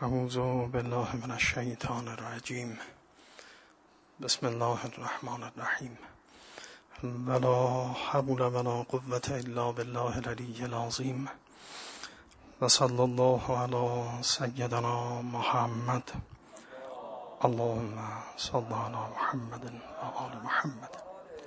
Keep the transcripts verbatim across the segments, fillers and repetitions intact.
اعوذ بالله من الشیطان الرجیم. بسم الله الرحمن الرحیم. ولا حول ولا قوة الا بالله العلی العظیم. و صلی الله علی سیدنا محمد. اللهم صل علی محمد و آل محمد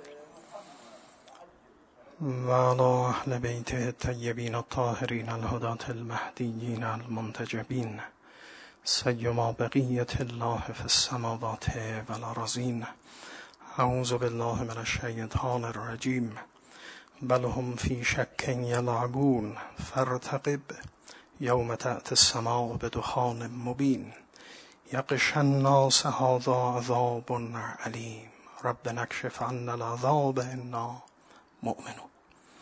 و علی اهل بیته الطیبین الطاهرین الهداة المهدیین المنتجبین سیما بقیت الله فی السماوات والارضین. اعوذ بالله من الشیطان الرجیم. بل هم فی شک یلعبون فارتقب یوم تأتی السماء بدخان مبین. یغشی الناس هذا عذاب علیم. ربنا اکشف عنا العذاب انا مؤمنون.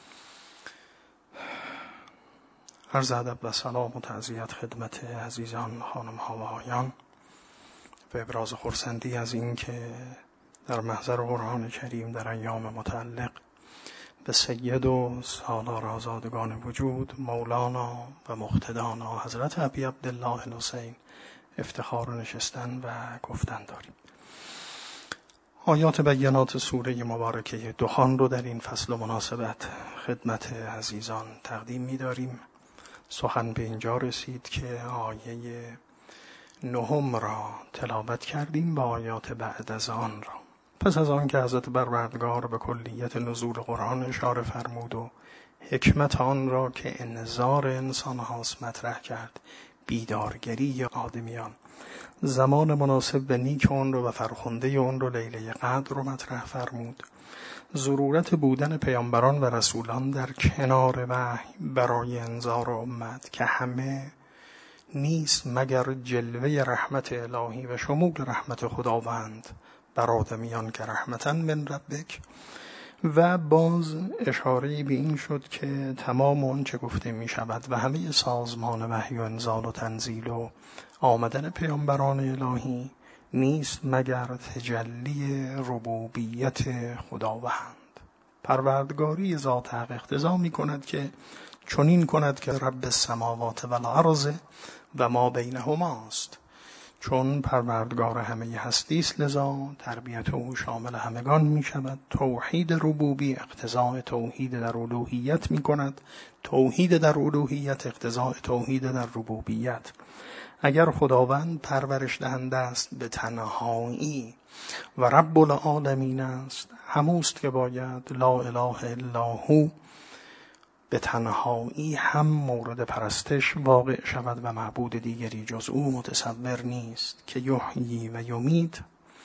عرض ادب و سلام و تعزیت خدمت عزیزان، خانم ها و آقایان، به ابراز خرسندی از این که در محضر قرآن کریم در ایام متعلق به سید و سالار آزادگان وجود مولانا و مقتدانا حضرت ابی عبدالله الحسین افتخار نشستن و گفتن داریم. آیات بینات سوره مبارکه دخان رو در این فصل و مناسبت خدمت عزیزان تقدیم می داریم. سخن به اینجا رسید که آیه نهم را تلاوت کردیم و آیات بعد از آن را. پس از آن که حضرت پروردگار به کلیت نزول قرآن اشاره فرمود و حکمت آن را که انذار انسان هاست مطرح کرد، بیدارگری آدمیان، زمان مناسب به نیک اون رو و فرخنده اون رو لیله قدر رو مطرح فرمود، ضرورت بودن پیامبران و رسولان در کنار وحی برای انذار امت که همه نیست مگر جلوه رحمت الهی و شمول رحمت خداوند بر آدمیان که رحمتاً من ربک. و باز اشاره به این شد که تمام اون چه گفته می شود و همه سازمان وحی و انزال و تنزیل و آمدن پیامبران الهی نیست مگر تجلی ربوبیت خداوند. پروردگاری ذات حق اقتضا می کند که چنین کند که رب السماوات و الارض و ما بینهماست. چون پروردگار همه هستی است، لذا تربیت او شامل همگان می شود. توحید ربوبی اقتضاء توحید در الوهیت می کند. توحید در الوهیت اقتضاء توحید در ربوبیت. اگر خداوند پرورش دهنده است به تنهایی و رب العالمین است، هموست که باید لا اله الا هو به تنهایی هم مورد پرستش واقع شود و معبود دیگری جز او متصور نیست که یحیی و یمیت،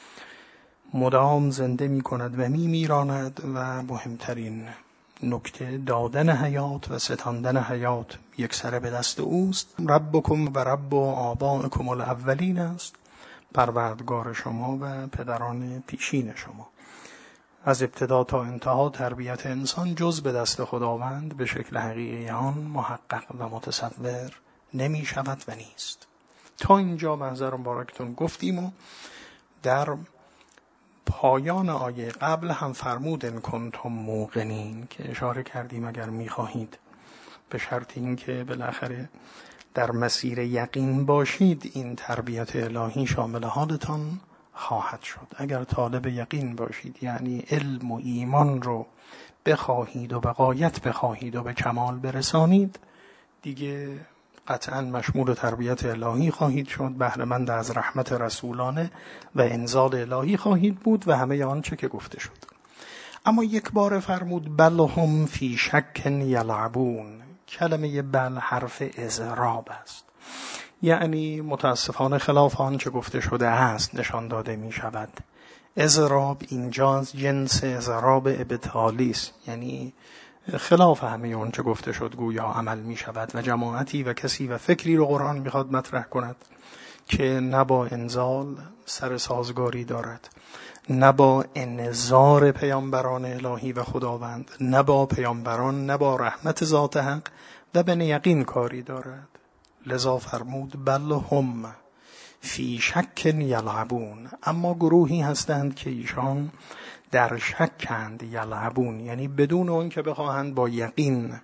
مدام زنده می کند و می میراند و مهمترین نکته دادن حیات و ستاندن حیات یک سره به دست اوست. ربکم و رب آبائکم الاولین است، پروردگار شما و پدران پیشین شما. از ابتدا تا انتها تربیت انسان جز به دست خداوند به شکل حقیقی آن محقق و متصور نمی شود و نیست. تا اینجا محضر مبارکتون گفتیم و در پایان آیه قبل هم فرمود ان کنتم موقنین که اشاره کردیم اگر میخواهید به شرط این که بالاخره در مسیر یقین باشید این تربیت الهی شامل حالتان خواهد شد. اگر طالب یقین باشید یعنی علم و ایمان رو بخواهید و به غایت بخواهید و به کمال برسانید، دیگه قطعا مشمول تربیت الهی خواهید شد، بهره‌مند از رحمت رسولانه و انزال الهی خواهید بود و همه آنچه که گفته شد. اما یک بار فرمود بل هم فی شک یلعبون. کلمه بل حرف اضراب است، یعنی متاسفانه خلاف آنچه گفته شده است نشان داده می شود. اضراب اینجا جنس اضراب ابطالی است، یعنی خلاف همه آنچه گفته شد گویا عمل می شود و جماعتی و کسی و فکری رو قرآن میخواد مطرح کند که نه با انزال سر سازگاری دارد، نه با انذار پیامبران الهی و خداوند، نه با پیامبران، نه با رحمت ذات حق و به یقین کاری دارد. لذا فرمود بل هم فی شک یلعبون. اما گروهی هستند که ایشان در شکند، یلعبون یعنی بدون اون که بخواهند با یقین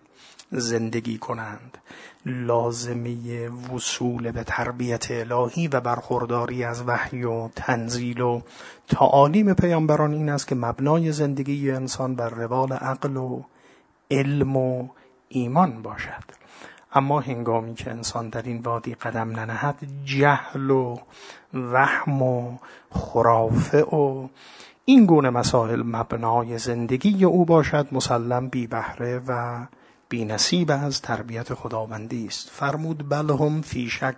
زندگی کنند. لازمه وصول به تربیت الهی و برخورداری از وحی و تنزیل و تعالیم پیامبران این است که مبنای زندگی انسان بر روال عقل و علم و ایمان باشد. اما هنگامی که انسان در این وادی قدم ننهد، جهل و وهم و خرافه و این گونه مسائل مبنای زندگی او باشد، مسلم بی بهره و بی نصیب از تربیت خداوندی است. فرمود بل هم فی شک،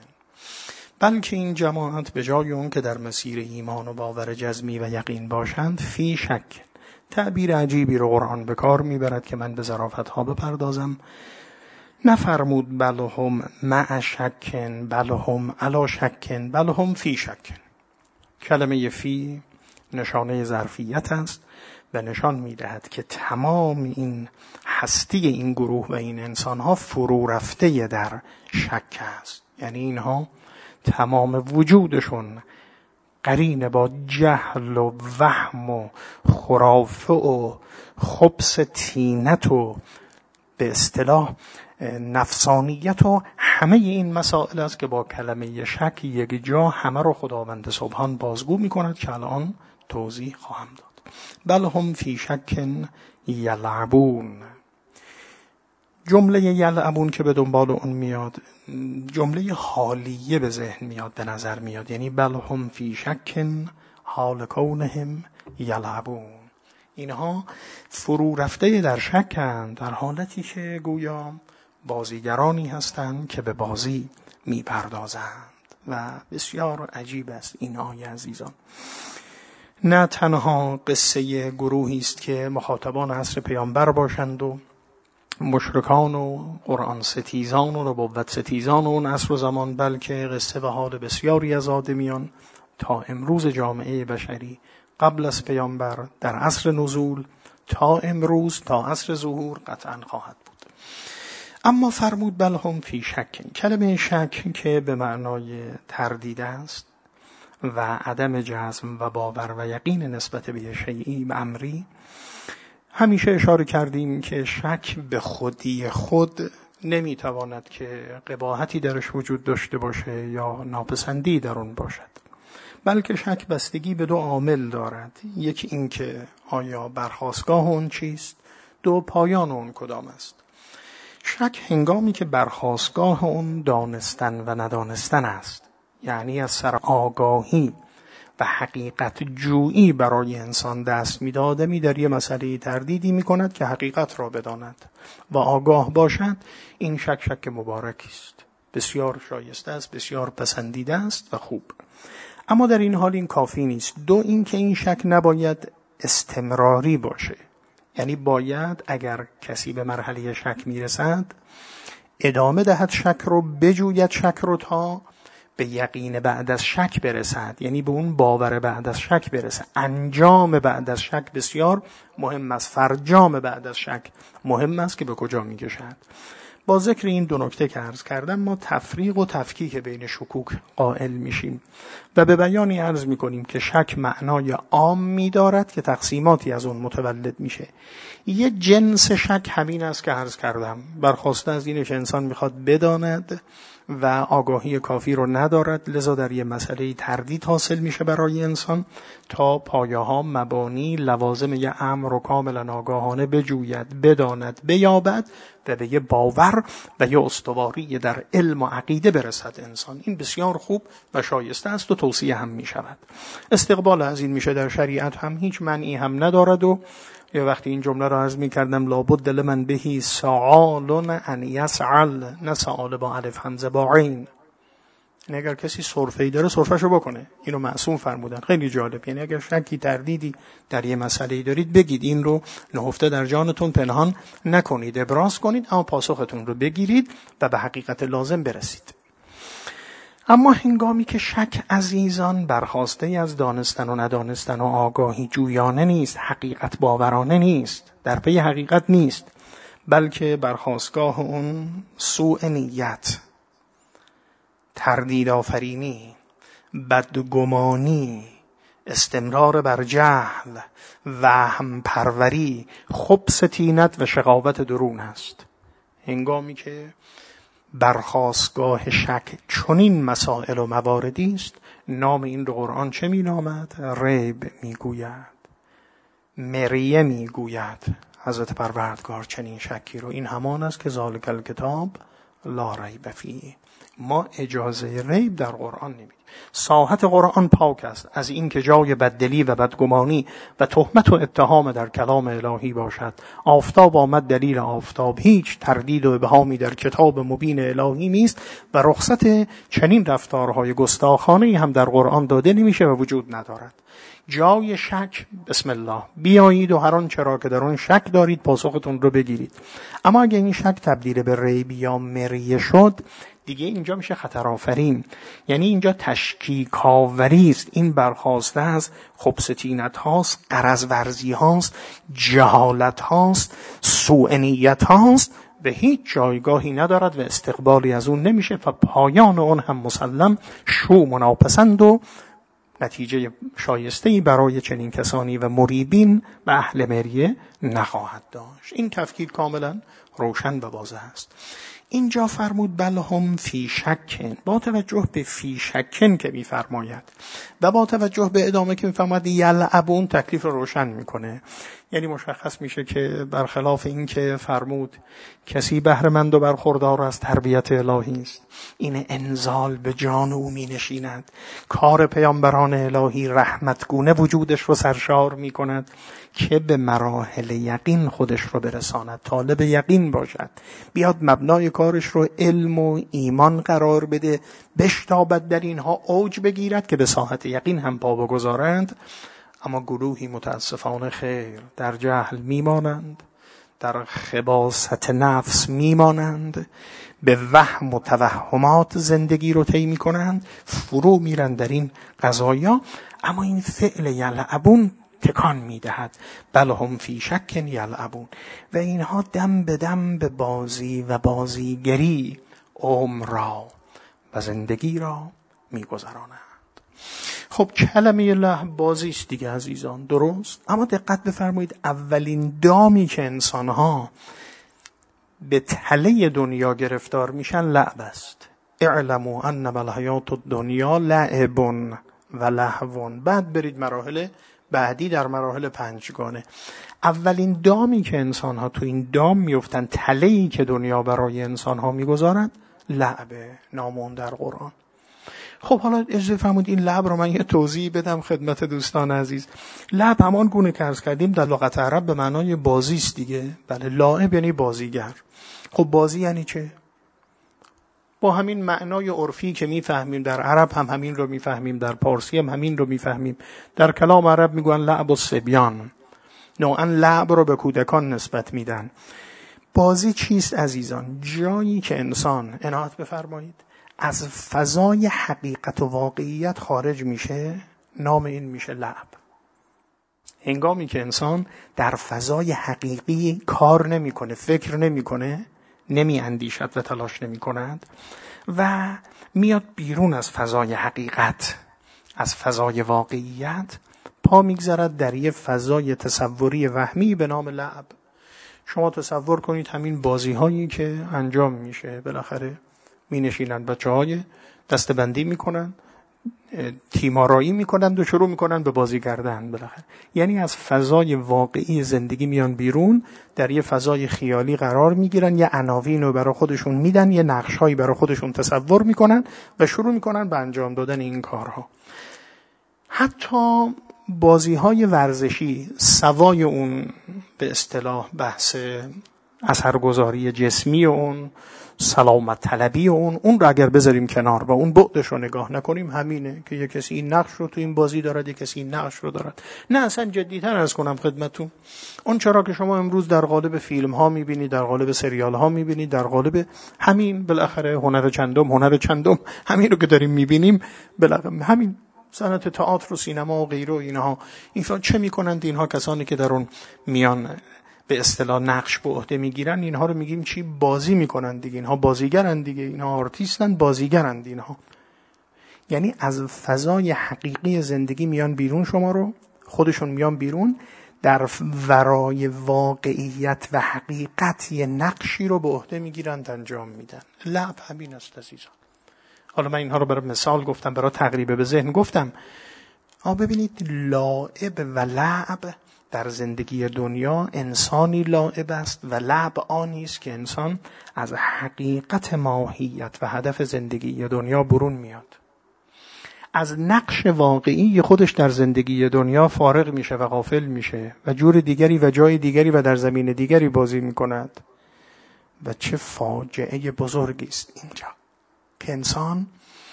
بلکه این جماعت به جای اون که در مسیر ایمان و باور جزمی و یقین باشند، فی شک. تعبیر عجیبی رو قرآن به کار میبرد که من به ظرافتها بپردازم. نفرمود بل هم مع شکن، بل هم علی شکن، بل هم فی شکن. کلمه فی نشانه ظرفیت است و نشان میدهد که تمام این هستی این گروه و این انسانها فرو رفته در شک است. یعنی اینها تمام وجودشون قرین با جهل و وهم و خرافه و خبث طینت و به اصطلاح نفسانیت و همه این مسائل است که با کلمه شک یک جا همه رو خداوند سبحان بازگو می کند که الان توضیح خواهم داد. بل هم فی شک یلعبون. جمله یلعبون که به دنبال اون میاد جمله حالیه به ذهن میاد، به نظر میاد. یعنی بل هم فی شک حال کونهم یلعبون. اینها فرو رفته در شکند، در حالتی که گویا بازیگرانی هستند که به بازی میپردازند. و بسیار عجیب است این آیه عزیزان. نه تنها قصه گروهی است که مخاطبان عصر پیامبر باشند و مشرکان و قرآن ستیزان و نبوت ستیزان و اون عصر و زمان، بلکه قصه و حال بسیاری از آدمیان تا امروز جامعه بشری قبل از پیامبر، در عصر نزول تا امروز تا عصر ظهور قطعا خواهد بود. اما فرمود بل هم فی شک. کلمه شک که به معنای تردید است و عدم جزم و باور و یقین نسبت به شیئی امری، همیشه اشاره کردیم که شک به خودی خود نمیتواند که قباحتی درش وجود داشته باشه یا ناپسندی در اون باشد، بلکه شک بستگی به دو عامل دارد. یکی این که آیا برخاستگاه اون چیست، دو پایان اون کدام است. شک هنگامی که برخاستگاه اون دانستن و ندانستن است، یعنی از سر آگاهی و حقیقت جویی برای انسان دست می‌داده، می در یه مسئله تردیدی می‌کند که حقیقت را بداند و آگاه باشد. این شک شک مبارکی است، بسیار شایسته است، بسیار پسندیده است و خوب. اما در این حال این کافی نیست. دو، این که این شک نباید استمراری باشه. یعنی باید اگر کسی به مرحله شک میرسد ادامه دهد شک رو، بجوید شک رو تا به یقین بعد از شک برسد، یعنی به اون باور بعد از شک برسد. انجام بعد از شک بسیار مهم است، فرجام بعد از شک مهم است که به کجا میکشد. با ذکر این دو نکته که عرض کردم ما تفریق و تفکیک بین شکوک قائل میشیم و به بیانی عرض میکنیم که شک معنای عام میدارد که تقسیماتی از اون متولد میشه. یه جنس شک همین است که عرض کردم، برخواسته از اینه که انسان میخواد بداند و آگاهی کافی رو ندارد، لذا در یه مسئله تردید حاصل میشه برای انسان تا پایه‌ها، مبانی، لوازم یه امر رو کاملا آگاهانه بجوید، بداند، بیابد و به یه باور و یه استواری در علم و عقیده برسد انسان. این بسیار خوب و شایسته است و توصیه هم میشود. استقبال از این میشه در شریعت هم هیچ منعی هم ندارد. و یه وقتی این جمله رو عرض می‌کردم لابد لمن بهی سعال ان یسعل، نه سعال با الف همزه با عین. یعنی اگر کسی سرفه‌ای داره سرفه‌شو بکنه. اینو معصوم فرمودن. خیلی جالب. یعنی اگر شکی تردیدی در یه مسئله‌ای دارید بگید، این رو نهفته در جانتون پنهان نکنید، ابراز کنید، اما پاسختون رو بگیرید و به حقیقت لازم برسید. اما هنگامی که شک عزیزان برخواسته از دانستن و ندانستن و آگاهی جویانه نیست، حقیقت باورانه نیست، در پی حقیقت نیست، بلکه برخاستگاه اون سوء نیت، تردید آفرینی، بدگمانی، استمرار بر جهل، وهم پروری، خبث طینت و شقاوت درون است. هنگامی که برخاستگاه شک چنین مسائل و مواردی است، نام این رو قرآن چه می نامد؟ ریب می گوید، مریه می گوید. حضرت پروردگار چنین شکی رو، این همان است که ذالک الکتاب لا ریب فیه. ما اجازه ریب در قرآن نمیدیم. ساحت قرآن پاک است از این که جای بددلی و بدگمانی و تهمت و اتهام در کلام الهی باشد. آفتاب آمد دلیل آفتاب، هیچ تردید و ابهامی در کتاب مبین الهی نیست و رخصت چنین رفتارهای گستاخانه هم در قرآن داده نمیشه و وجود ندارد. جای شک بسم الله بیایید و هر آنچه را که در آن شک دارید پاسختون رو بگیرید. اما اگه این شک تبدیل به ریب یا مریه شد، دیگه اینجا میشه خطر آفرین. یعنی اینجا تشکیک آوری است. این برخواسته از خبث هاست، غرض ورزی هاست، جهالت هاست، سوء نیت هاست و هیچ جایگاهی ندارد و استقبالی از اون نمیشه و پایان اون هم مسلم شوم و ناپسند و نتیجه شایسته‌ای برای چنین کسانی و مریبین و اهل مریه نخواهد داشت. این تفکیک کاملا روشن و واضح است. اینجا فرمود بل هم فی شکن، با توجه به فی شکن که می‌فرماید و با توجه به ادامه که می‌فرماید یلعبون، تکلیف رو روشن میکنه. یعنی مشخص میشه که برخلاف این که فرمود کسی بهره مند و برخوردار از تربیت الهی است، این انزال به جان او می نشیند. کار پیامبران الهی رحمتگونه وجودش رو سرشار می کند که به مراحل یقین خودش رو برساند، طالب یقین باشد، بیاد مبنای کارش رو علم و ایمان قرار بده، بشتابد در اینها، اوج بگیرد که به ساحت یقین هم پا بگذارند. اما گروهی متاسفانه خیر در جهل میمانند، در خباثت نفس میمانند، به وهم و توهمات زندگی رو طی میکنند، فرو میرن در این قضایا. اما این فعل یلعبون تکان میدهد، بل هم فی شک یلعبون، و اینها دم به دم به بازی و بازیگری عمر را و زندگی را میگذرانند. خب کلمه لهو بازی است دیگه عزیزان، درست؟ اما دقت بفرمایید اولین دامی که انسان‌ها به تله دنیا گرفتار میشن لعب است. اعلموا انما الحیات الدنیا لعب و لهو. بعد برید مراحل بعدی در مراحل پنجگانه. اولین دامی که انسان‌ها تو این دام میفتن، تله‌ای که دنیا برای انسان‌ها میگذارند، لعبه، نامون در قرآن. خب حالا اجازه فرمود این لعب رو من یه توضیح بدم خدمت دوستان عزیز. لعب همان گونه که عرض کردیم در لغت عرب به معنای بازی است دیگه. بله، لاعب یعنی بازیگر. خب بازی یعنی چه؟ با همین معنای عرفی که میفهمیم در عرب هم همین رو میفهمیم، در پارسی هم همین رو میفهمیم. در کلام عرب میگن لعب الصبیان، نوعا لعب رو به کودکان نسبت میدن. بازی چیست عزیزان؟ جایی که انسان، عنایت بفرمایید، از فضای حقیقت و واقعیت خارج میشه، نام این میشه لعب. هنگامی که انسان در فضای حقیقی کار نمیکنه، فکر نمیکنه، نمی اندیشد و تلاش نمی کند و میاد بیرون از فضای حقیقت، از فضای واقعیت، پا میگذارد در یه فضای تصوری وهمی به نام لعب. شما تصور کنید همین بازی هایی که انجام میشه، بالاخره می نشینن بچه های دستبندی می کنن، تیمارایی می کنن و شروع می کنن به بازی کردن بالاخره. یعنی از فضای واقعی زندگی میان بیرون، در یه فضای خیالی قرار می گیرن، یه عناوین رو برای خودشون میدن، یه نقش هایی برای خودشون تصور می کنن و شروع می کنن به انجام دادن این کارها. حتی بازی های ورزشی، سوای اون به اصطلاح بحث اثرگذاری جسمی اون، سلامت طلبی اون، اون رو اگر بذاریم کنار و اون بعدش رو نگاه نکنیم، همینه که یک کسی این نقش رو تو این بازی دارد، یک کسی این نقش رو دارد. نه اصلا جدی‌تر عرض کنم خدمتتون، اون چرا که شما امروز در قالب فیلم ها میبینید، در قالب سریال ها میبینید، در قالب همین بالاخره هنر چندم هنر چندم همین رو که داریم میبینیم، بالاخره همین صنعت تئاتر و سینما و غیره و اینها، اینها چه میکنند؟ اینها کسانی که در اون میان به اصطلاح نقش به عهده میگیرن، اینها رو میگیم چی؟ بازی میکنن دیگه. اینها بازیگرن دیگه، اینها آرتیستن، بازیگرن اینها. یعنی از فضای حقیقی زندگی میان بیرون، شما رو خودشون میان بیرون، در ورای واقعیت و حقیقت یه نقشی رو به عهده میگیرند انجام میدن. لعب همین است عزیزان. حالا من اینها رو برای مثال گفتم، برای تقریب به ذهن گفتم. آ ببینید لعب و لعب در زندگی دنیا، انسانی لعب است و لعب آنی است که انسان از حقیقت ماهیت و هدف زندگی دنیا برون میاد، از نقش واقعی خودش در زندگی دنیا فارغ میشه و غافل میشه و جور دیگری و جای دیگری و در زمین دیگری بازی میکند. و چه فاجعه بزرگی است اینجا که انسان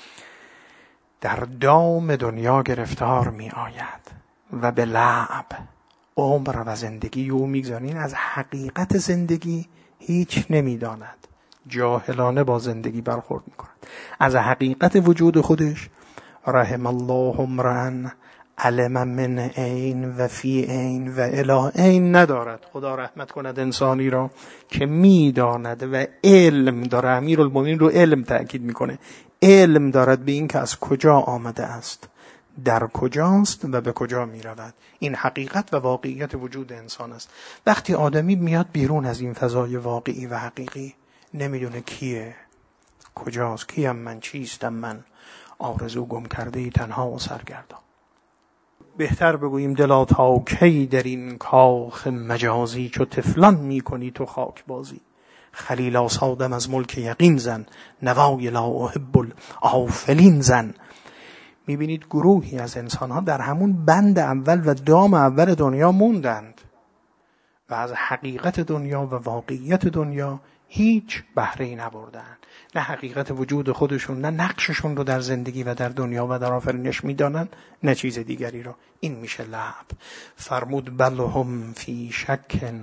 در دام دنیا گرفتار می آید و به لعب عمر و زندگی او میگذارین، از حقیقت زندگی هیچ نمیداند، جاهلانه با زندگی برخورد میکند، از حقیقت وجود خودش رحم الله امرأ علم من عین و فی عین و الی عین ندارد. خدا رحمت کند انسانی را که میداند و علم داره. امیرالمومنین رو علم تأکید میکنه، علم دارد به این که از کجا آمده است، در کجاست و به کجا میرود. این حقیقت و واقعیت وجود انسان است. وقتی آدمی میاد بیرون از این فضای واقعی و حقیقی، نمیدونه کیه، کجاست، کیم من، چیستم من، آرزو گم کرده ای تنها و سرگردان. بهتر بگوییم دلا تا کی در این کاخ مجازی، چو طفلان میکنی تو خاک بازی. خلیلا سادم از ملک یقین زن، نوای لا احب الآفلین زن. میبینید گروهی از انسانها در همون بند اول و دام اول دنیا موندند و از حقیقت دنیا و واقعیت دنیا هیچ بهره‌ای نبردند. نه حقیقت وجود خودشون، نه نقششون رو در زندگی و در دنیا و در آفرینش میدانند، نه چیز دیگری رو. این میشه لعب. فرمود بل هم فی شک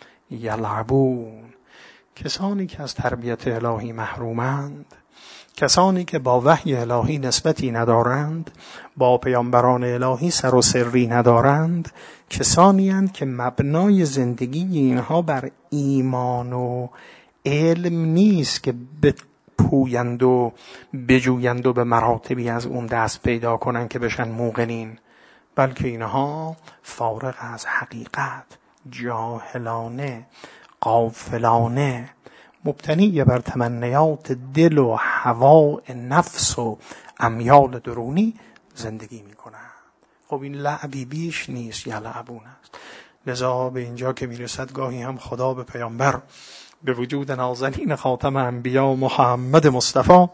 یلعبون. کسانی که از تربیت الهی محرومند، کسانی که با وحی الهی نسبتی ندارند، با پیامبران الهی سر و سری ندارند، کسانی هستند که مبنای زندگی اینها بر ایمان و علم نیست که بپویند و بجویند و به مراتبی از اون دست پیدا کنند که بشن موقنین، بلکه اینها فارغ از حقیقت، جاهلانه، غافلانه، مبتنی بر تمنیات دل و هوا نفس و امیال درونی زندگی میکنند. خب این لعبی بیش نیست، یا لعبون است. لذا به اینجا که میرسد گاهی هم خدا به پیامبر، به وجود نازنین خاتم انبیا محمد مصطفی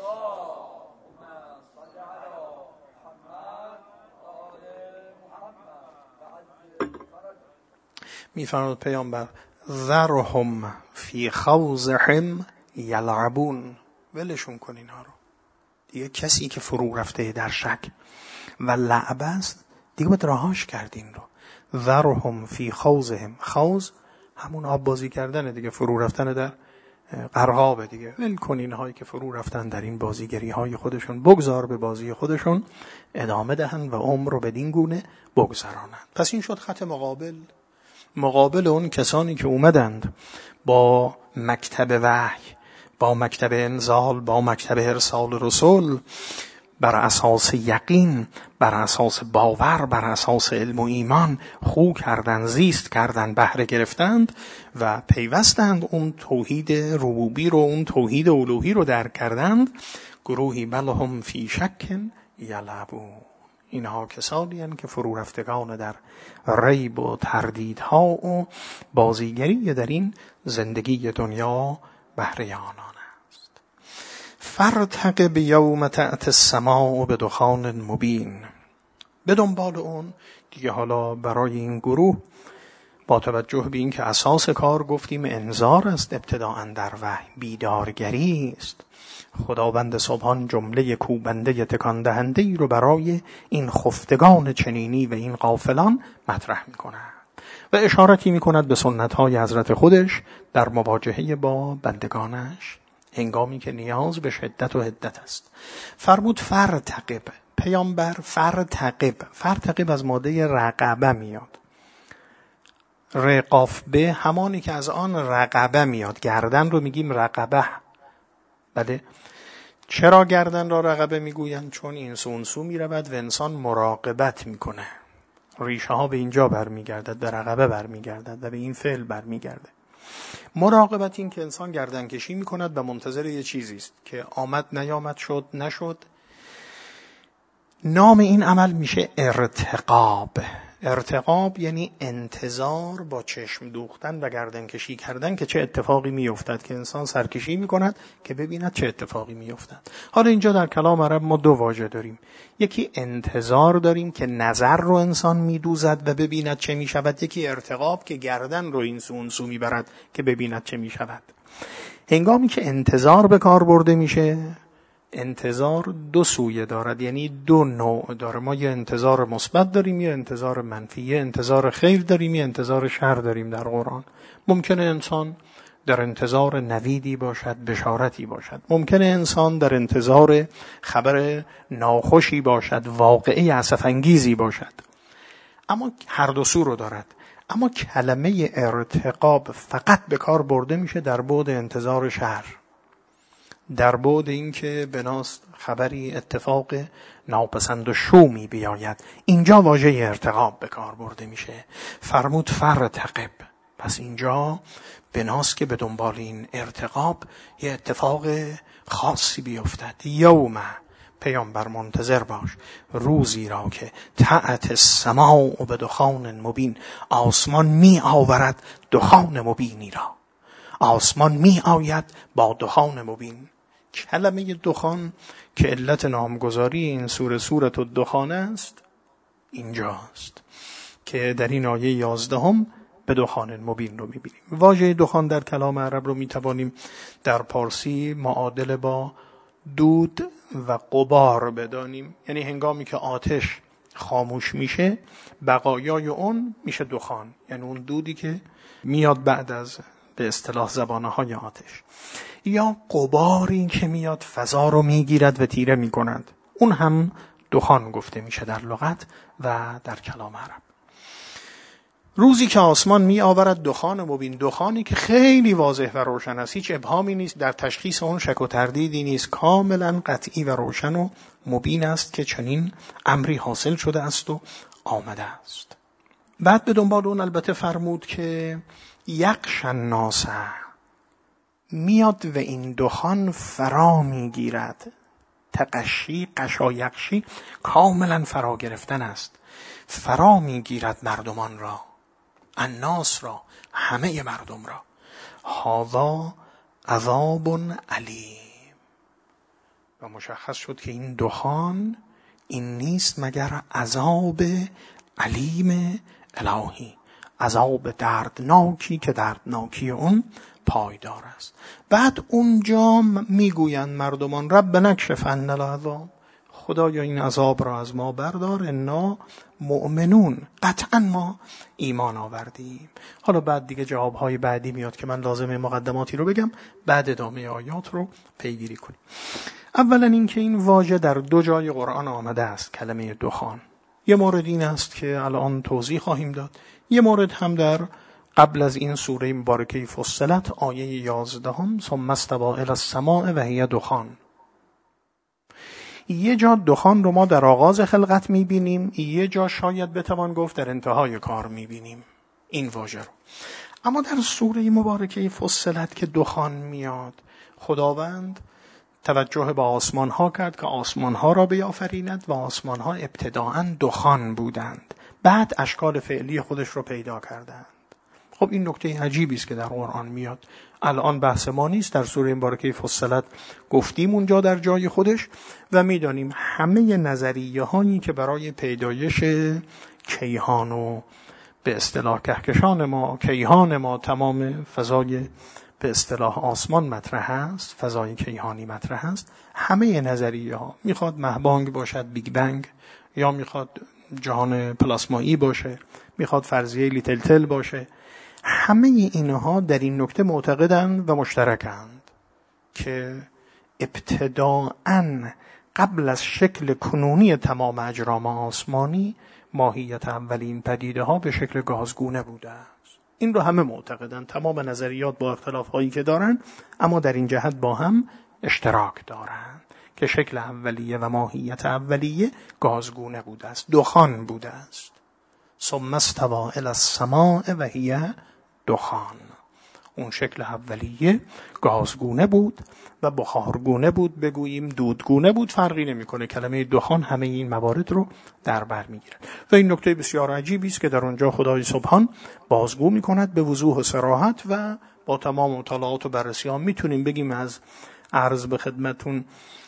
میفرماید پیامبر ذرهم فی خوضهم یلعبون، ولشون کن اینها رو. دیگه کسی که فرو رفته در شک و لعب است دیگه باید رهاش کردین رو. ذرهم فی خوضهم، خوض همون آب بازی کردنه دیگه، فرو رفتن در غرقابه دیگه. ول کن اینهایی که فرو رفتن در این بازیگری های خودشون، بگذار به بازی خودشون ادامه دهن و عمر رو بدین گونه بگذرانند. پس این شد خط مقابل، مقابل اون کسانی که اومدند با مکتب وحی، با مکتب انزال، با مکتب ارسال رسول، بر اساس یقین، بر اساس باور، بر اساس علم و ایمان خو کردن، زیست کردن، بهره گرفتند و پیوستند اون توحید ربوبی رو، اون توحید الوهی رو درک کردند. گروهی بلهم فی شک یلعبون. اینها کسانی هستند که فرو رفتگان در ریب و تردیدها و بازیگری در این زندگی دنیا بهره آنان است. فرتقب یوم تأتی السماء بدخان مبین. به دنبال اون دیگه حالا برای این گروه با توجه به این که اساس کار گفتیم انذار است، ابتداء در وحی بیدارگری است، خداوند سبحان جمله کوبنده تکان دهنده ای رو برای این خفتگان چنینی و این غافلان مطرح می کند و اشارتی می کند به سنت های حضرت خودش در مواجهه با بندگانش هنگامی که نیاز به شدت و حدت است. فرمود فرتقب، پیامبر فرتقب، فرتقب از ماده رقبه میاد، رقاف به همانی که از آن رقبه میاد، گردن رو میگیم رقبه. بله، چرا گردن را رقبه میگویند؟ چون این سو اون سو میرود و انسان مراقبت میکنه، ریشه ها به اینجا برمیگردد، به رقبه برمیگردد و به این فعل برمیگرده. مراقبت این که انسان گردن کشی میکند و منتظر یه چیزی است که آمد نیامد، شد نشد. نام این عمل میشه ارتقاب. ارتقاب یعنی انتظار با چشم دوختن و گردن کشی کردن که چه اتفاقی میافتد، که انسان سرکشی میکند که ببیند چه اتفاقی میافتد. حالا اینجا در کلام عرب ما دو واژه داریم. یکی انتظار داریم که نظر رو انسان میدوزد و ببیند چه میشود. یکی ارتقاب که گردن رو این سو اون سو میبرد که ببیند چه میشود. هنگامی که انتظار به کار برده میشه، انتظار دو سویه دارد، یعنی دو نوع داره. ما یه انتظار مثبت داریم، یه انتظار منفی، یه انتظار خیر داریم، یه انتظار شر داریم. در قرآن ممکنه انسان در انتظار نویدی باشد، بشارتی باشد. ممکنه انسان در انتظار خبر ناخوشی باشد، واقعه اسف انگیزی باشد. اما هر دو سو رو دارد. اما کلمه ارتقاب فقط به کار برده میشه در بعد انتظار شر، در بعد این که بناست خبری اتفاق ناپسند و شومی بیاید. اینجا واژه ارتقاب به کار برده میشه. فرمود فرتقب. پس اینجا بناست که به دنبال این ارتقاب یه اتفاق خاصی بیفتد. یوم، پیامبر منتظر باش، روزی را که تعت السماء به دخان مبین، آسمان می آورد دخان مبینی را. آسمان می آید با دخان مبین. کلمه دخان که علت نامگذاری این سوره سورة الدخان است اینجاست که در این آیه یازدهم به دخان مبین رو میبینیم. واژه دخان در کلام عرب رو میتوانیم در پارسی معادل با دود و غبار بدانیم. یعنی هنگامی که آتش خاموش میشه، بقایای اون میشه دخان، یعنی اون دودی که میاد بعد از به اصطلاح زبانه‌های آتش. یا غباری که میاد فضا رو میگیرد و تیره میکند، اون هم دخان گفته میشه در لغت و در کلام عرب. روزی که آسمان می آورد دخان مبین، دخانی که خیلی واضح و روشن است، هیچ ابهامی نیست، در تشخیص اون شک و تردیدی نیست، کاملا قطعی و روشن و مبین است که چنین امری حاصل شده است و آمده است. بعد به دنبال اون البته فرمود که یغشی الناس، میاد و این دخان فرا میگیرد. تقشی، قشا یغشی، کاملا فرا گرفتن است. فرا میگیرد مردمان را، الناس را، همه مردم را. هذا عذاب علیم. و مشخص شد که این دخان این نیست مگر عذاب علیم الهی، عذاب دردناکی که دردناکی اون پایدار است. بعد اونجا میگویند مردمان رب نکشف عنا العذاب، خدایا این عذاب را از ما بردار، انا مؤمنون، قطعا ما ایمان آوردیم. حالا بعد دیگه جوابهای بعدی میاد که من لازمه مقدماتی رو بگم، بعد ادامه آیات رو پیگیری کنیم. اولا این که این واژه در دو جای قرآن آمده است، کلمه دخان. یه مورد این است که الان توضیح خواهیم داد، یه مورد هم در قبل از این سوره مبارکه فصلت آیه یازدهم، ثم استوی الی السماء و هی دخان. یه جا دخان رو ما در آغاز خلقت میبینیم، یه جا شاید بتوان گفت در انتهای کار میبینیم این واژه رو. اما در سوره مبارکه فصلت که دخان میاد، خداوند توجه به آسمان ها کرد که آسمان ها را بیافریند و آسمان ها ابتداعاً دخان بودند، بعد اشکال فعلی خودش رو پیدا کردند. خب این نکته عجیبی است که در قرآن میاد. الان بحث ما نیست، در سوره مبارکه فصلت گفتیم اونجا در جای خودش و میدانیم همه نظریه هایی که برای پیدایش کیهان و به اصطلاح کهکشان ما، کیهان ما، تمام فضای به اصطلاح آسمان مطرح است، فضای کیهانی مطرح است. همه نظریه ها میخواد مهبانگ باشد، بیگ بنگ، یا میخواد جهان پلاسمایی باشه، میخواد فرضیه لیتل تل باشه، همه اینها در این نکته معتقدند و مشترکند که ابتداءً قبل از شکل کنونی تمام اجرام آسمانی، ماهیت اولین پدیده ها به شکل گازگونه بوده است. این رو همه معتقدند، تمام نظریات با اختلاف هایی که دارن، اما در این جهت با هم اشتراک دارند که شکل اولیه و ماهیت اولیه گازگونه بوده است، دخان بوده است. ثم استوى الی السماء و هی دخان. اون شکل اولیه گازگونه بود و بخارگونه بود، بگوییم دودگونه بود، فرقی نمیکنه. کلمه دخان همه این موارد رو در بر میگیره و این نکته بسیار عجیبی است که در اونجا خدای سبحان بازگو میکند به وضوح و صراحت و با تمام مطالعات و بررسی‌ها میتونیم بگیم از عرض به خدمتون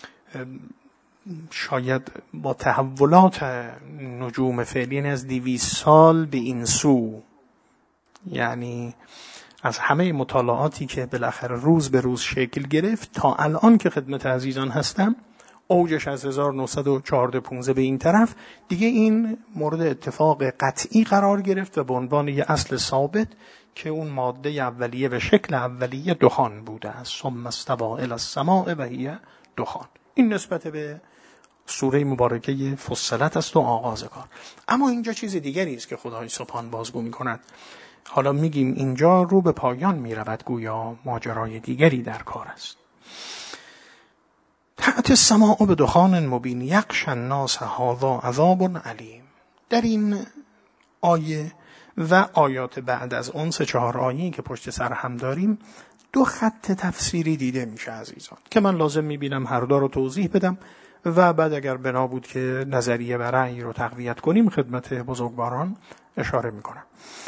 شاید با تحولات نجوم فعلی از دویست سال به این سو، یعنی از همه مطالعاتی که بالاخره روز به روز شکل گرفت تا الان که خدمت عزیزان هستم، اوجش از هزار و نهصد و چهارده پانزده به این طرف دیگه این مورد اتفاق قطعی قرار گرفت و به عنوان یه اصل ثابت که اون ماده اولیه و شکل اولیه دخان بوده است. ثم استوى الی السماء و هی دخان. این نسبت به سوره مبارکه فصلت است و آغاز کار. اما اینجا چیز دیگری است که خدای سبحان بازگو می‌کند. حالا میگیم اینجا رو به پایان میرود، گویا ماجرای دیگری در کار است. تأتی السماء بدخان مبین یغشی الناس هذا عذاب علیم. در این آیه و آیات بعد از اون سه چهار آیه‌ای که پشت سر هم داریم دو خط تفسیری دیده میشه عزیزان که من لازم میبینم هر دو رو توضیح بدم و بعد اگر بنا بود که نظریه و رأی رو تقویت کنیم خدمت بزرگواران اشاره میکنم.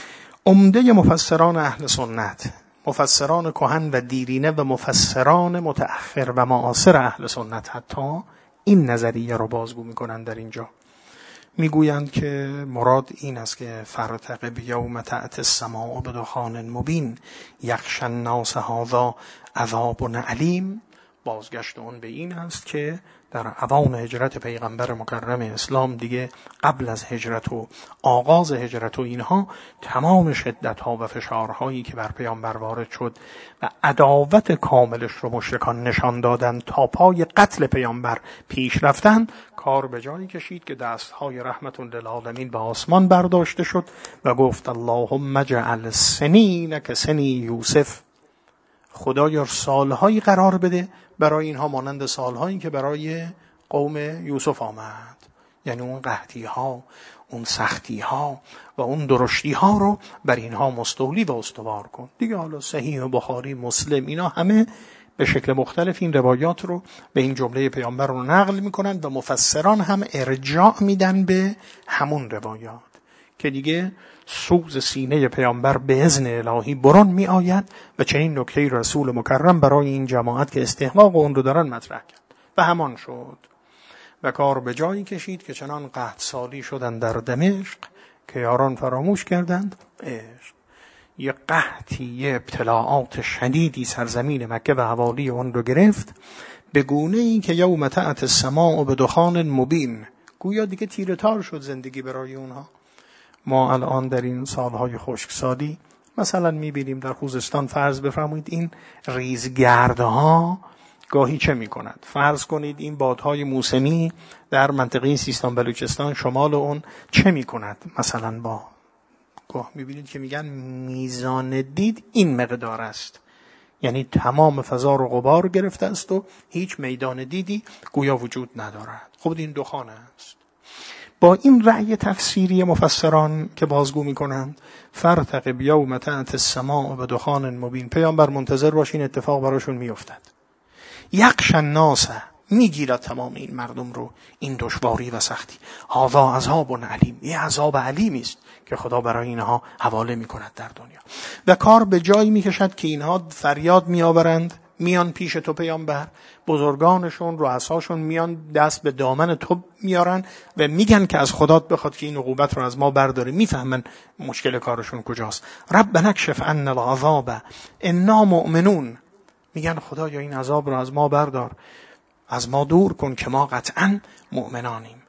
عمده مفسران اهل سنت، مفسران کهن و دیرینه و مفسران متأخر و معاصر اهل سنت حتی این نظریه رو بازگو میکنن. در اینجا میگویند که مراد این است که فرتقب یوم تأتی السماء بدخان مبین یغشی الناس هذا عذاب علیم. بازگشت اون به این است که در اوان هجرت پیغمبر مکرم اسلام دیگه قبل از هجرت و آغاز هجرت و اینها تمام شدت‌ها و فشارهایی که بر پیامبر وارد شد و عداوت کاملش رو مشرکان نشان دادن تا پای قتل پیامبر پیش رفتن، کار به جایی کشید که دستهای رحمت للعالمین به آسمان برداشته شد و گفت اللهم اجعل سنین کسنی یوسف. خدایا سالهایی قرار بده برای اینها مانند سالهایی که برای قوم یوسف آمد، یعنی اون قحطی ها، اون سختی ها و اون درشتی ها رو بر اینها مستولی و استوار کن. دیگه حالا صحیح و بخاری، مسلم، اینا همه به شکل مختلف این روایات رو به این جمله پیامبر رو نقل میکنن و مفسران هم ارجاع میدن به همون روایات که دیگه سوز سینه پیامبر به اذن الهی برون می آید و چنین نکته رسول مکرم برای این جماعت که استحقاق اون رو دارن مطرح کرد و همان شد و کار به جایی کشید که چنان قحط سالی شدن در دمشق که یاران فراموش کردند عشق. یه قحطی، یه ابتلاعات شدیدی سرزمین مکه و حوالی اون رو گرفت به گونه ای که یوم تأتی السماء بدخان مبین، گویا دیگه تیره تار شد زندگی برای اونها. ما الان در این سالهای خشکسالی مثلا میبینیم در خوزستان، فرض بفرمایید این ریزگردها گاهی چه میکند؟ فرض کنید این بادهای موسمی در منطقه سیستان بلوچستان شمال اون چه میکند؟ مثلا با گاه میبینید که میگن میزان دید این مقدار است، یعنی تمام فضا رو غبار گرفته است و هیچ میدان دیدی گویا وجود ندارد. خب این دخان است. با این رأی تفسیری مفسران که بازگو میکنند فرتقب یوم تأتی السماء بدخان مبین، پیامبر منتظر باشین اتفاق براشون میافتد. یغشی الناس، میگیرد تمام این مردم رو این دشواری و سختی. هذا عذاب علیم، این عذاب علیمی است که خدا برای اینها حواله میکند در دنیا و کار به جایی میکشد که اینها فریاد میآورند، میان پیش تو پیامبر، بزرگانشون، رؤساشون میان دست به دامن تو میارن و میگن که از خدا بخواد که این عقوبت رو از ما برداره. میفهمن مشکل کارشون کجاست. ربنا اکشف عنا العذاب انا مؤمنون، میگن خدایا این عذاب رو از ما بردار، از ما دور کن که ما قطعا مؤمنانیم.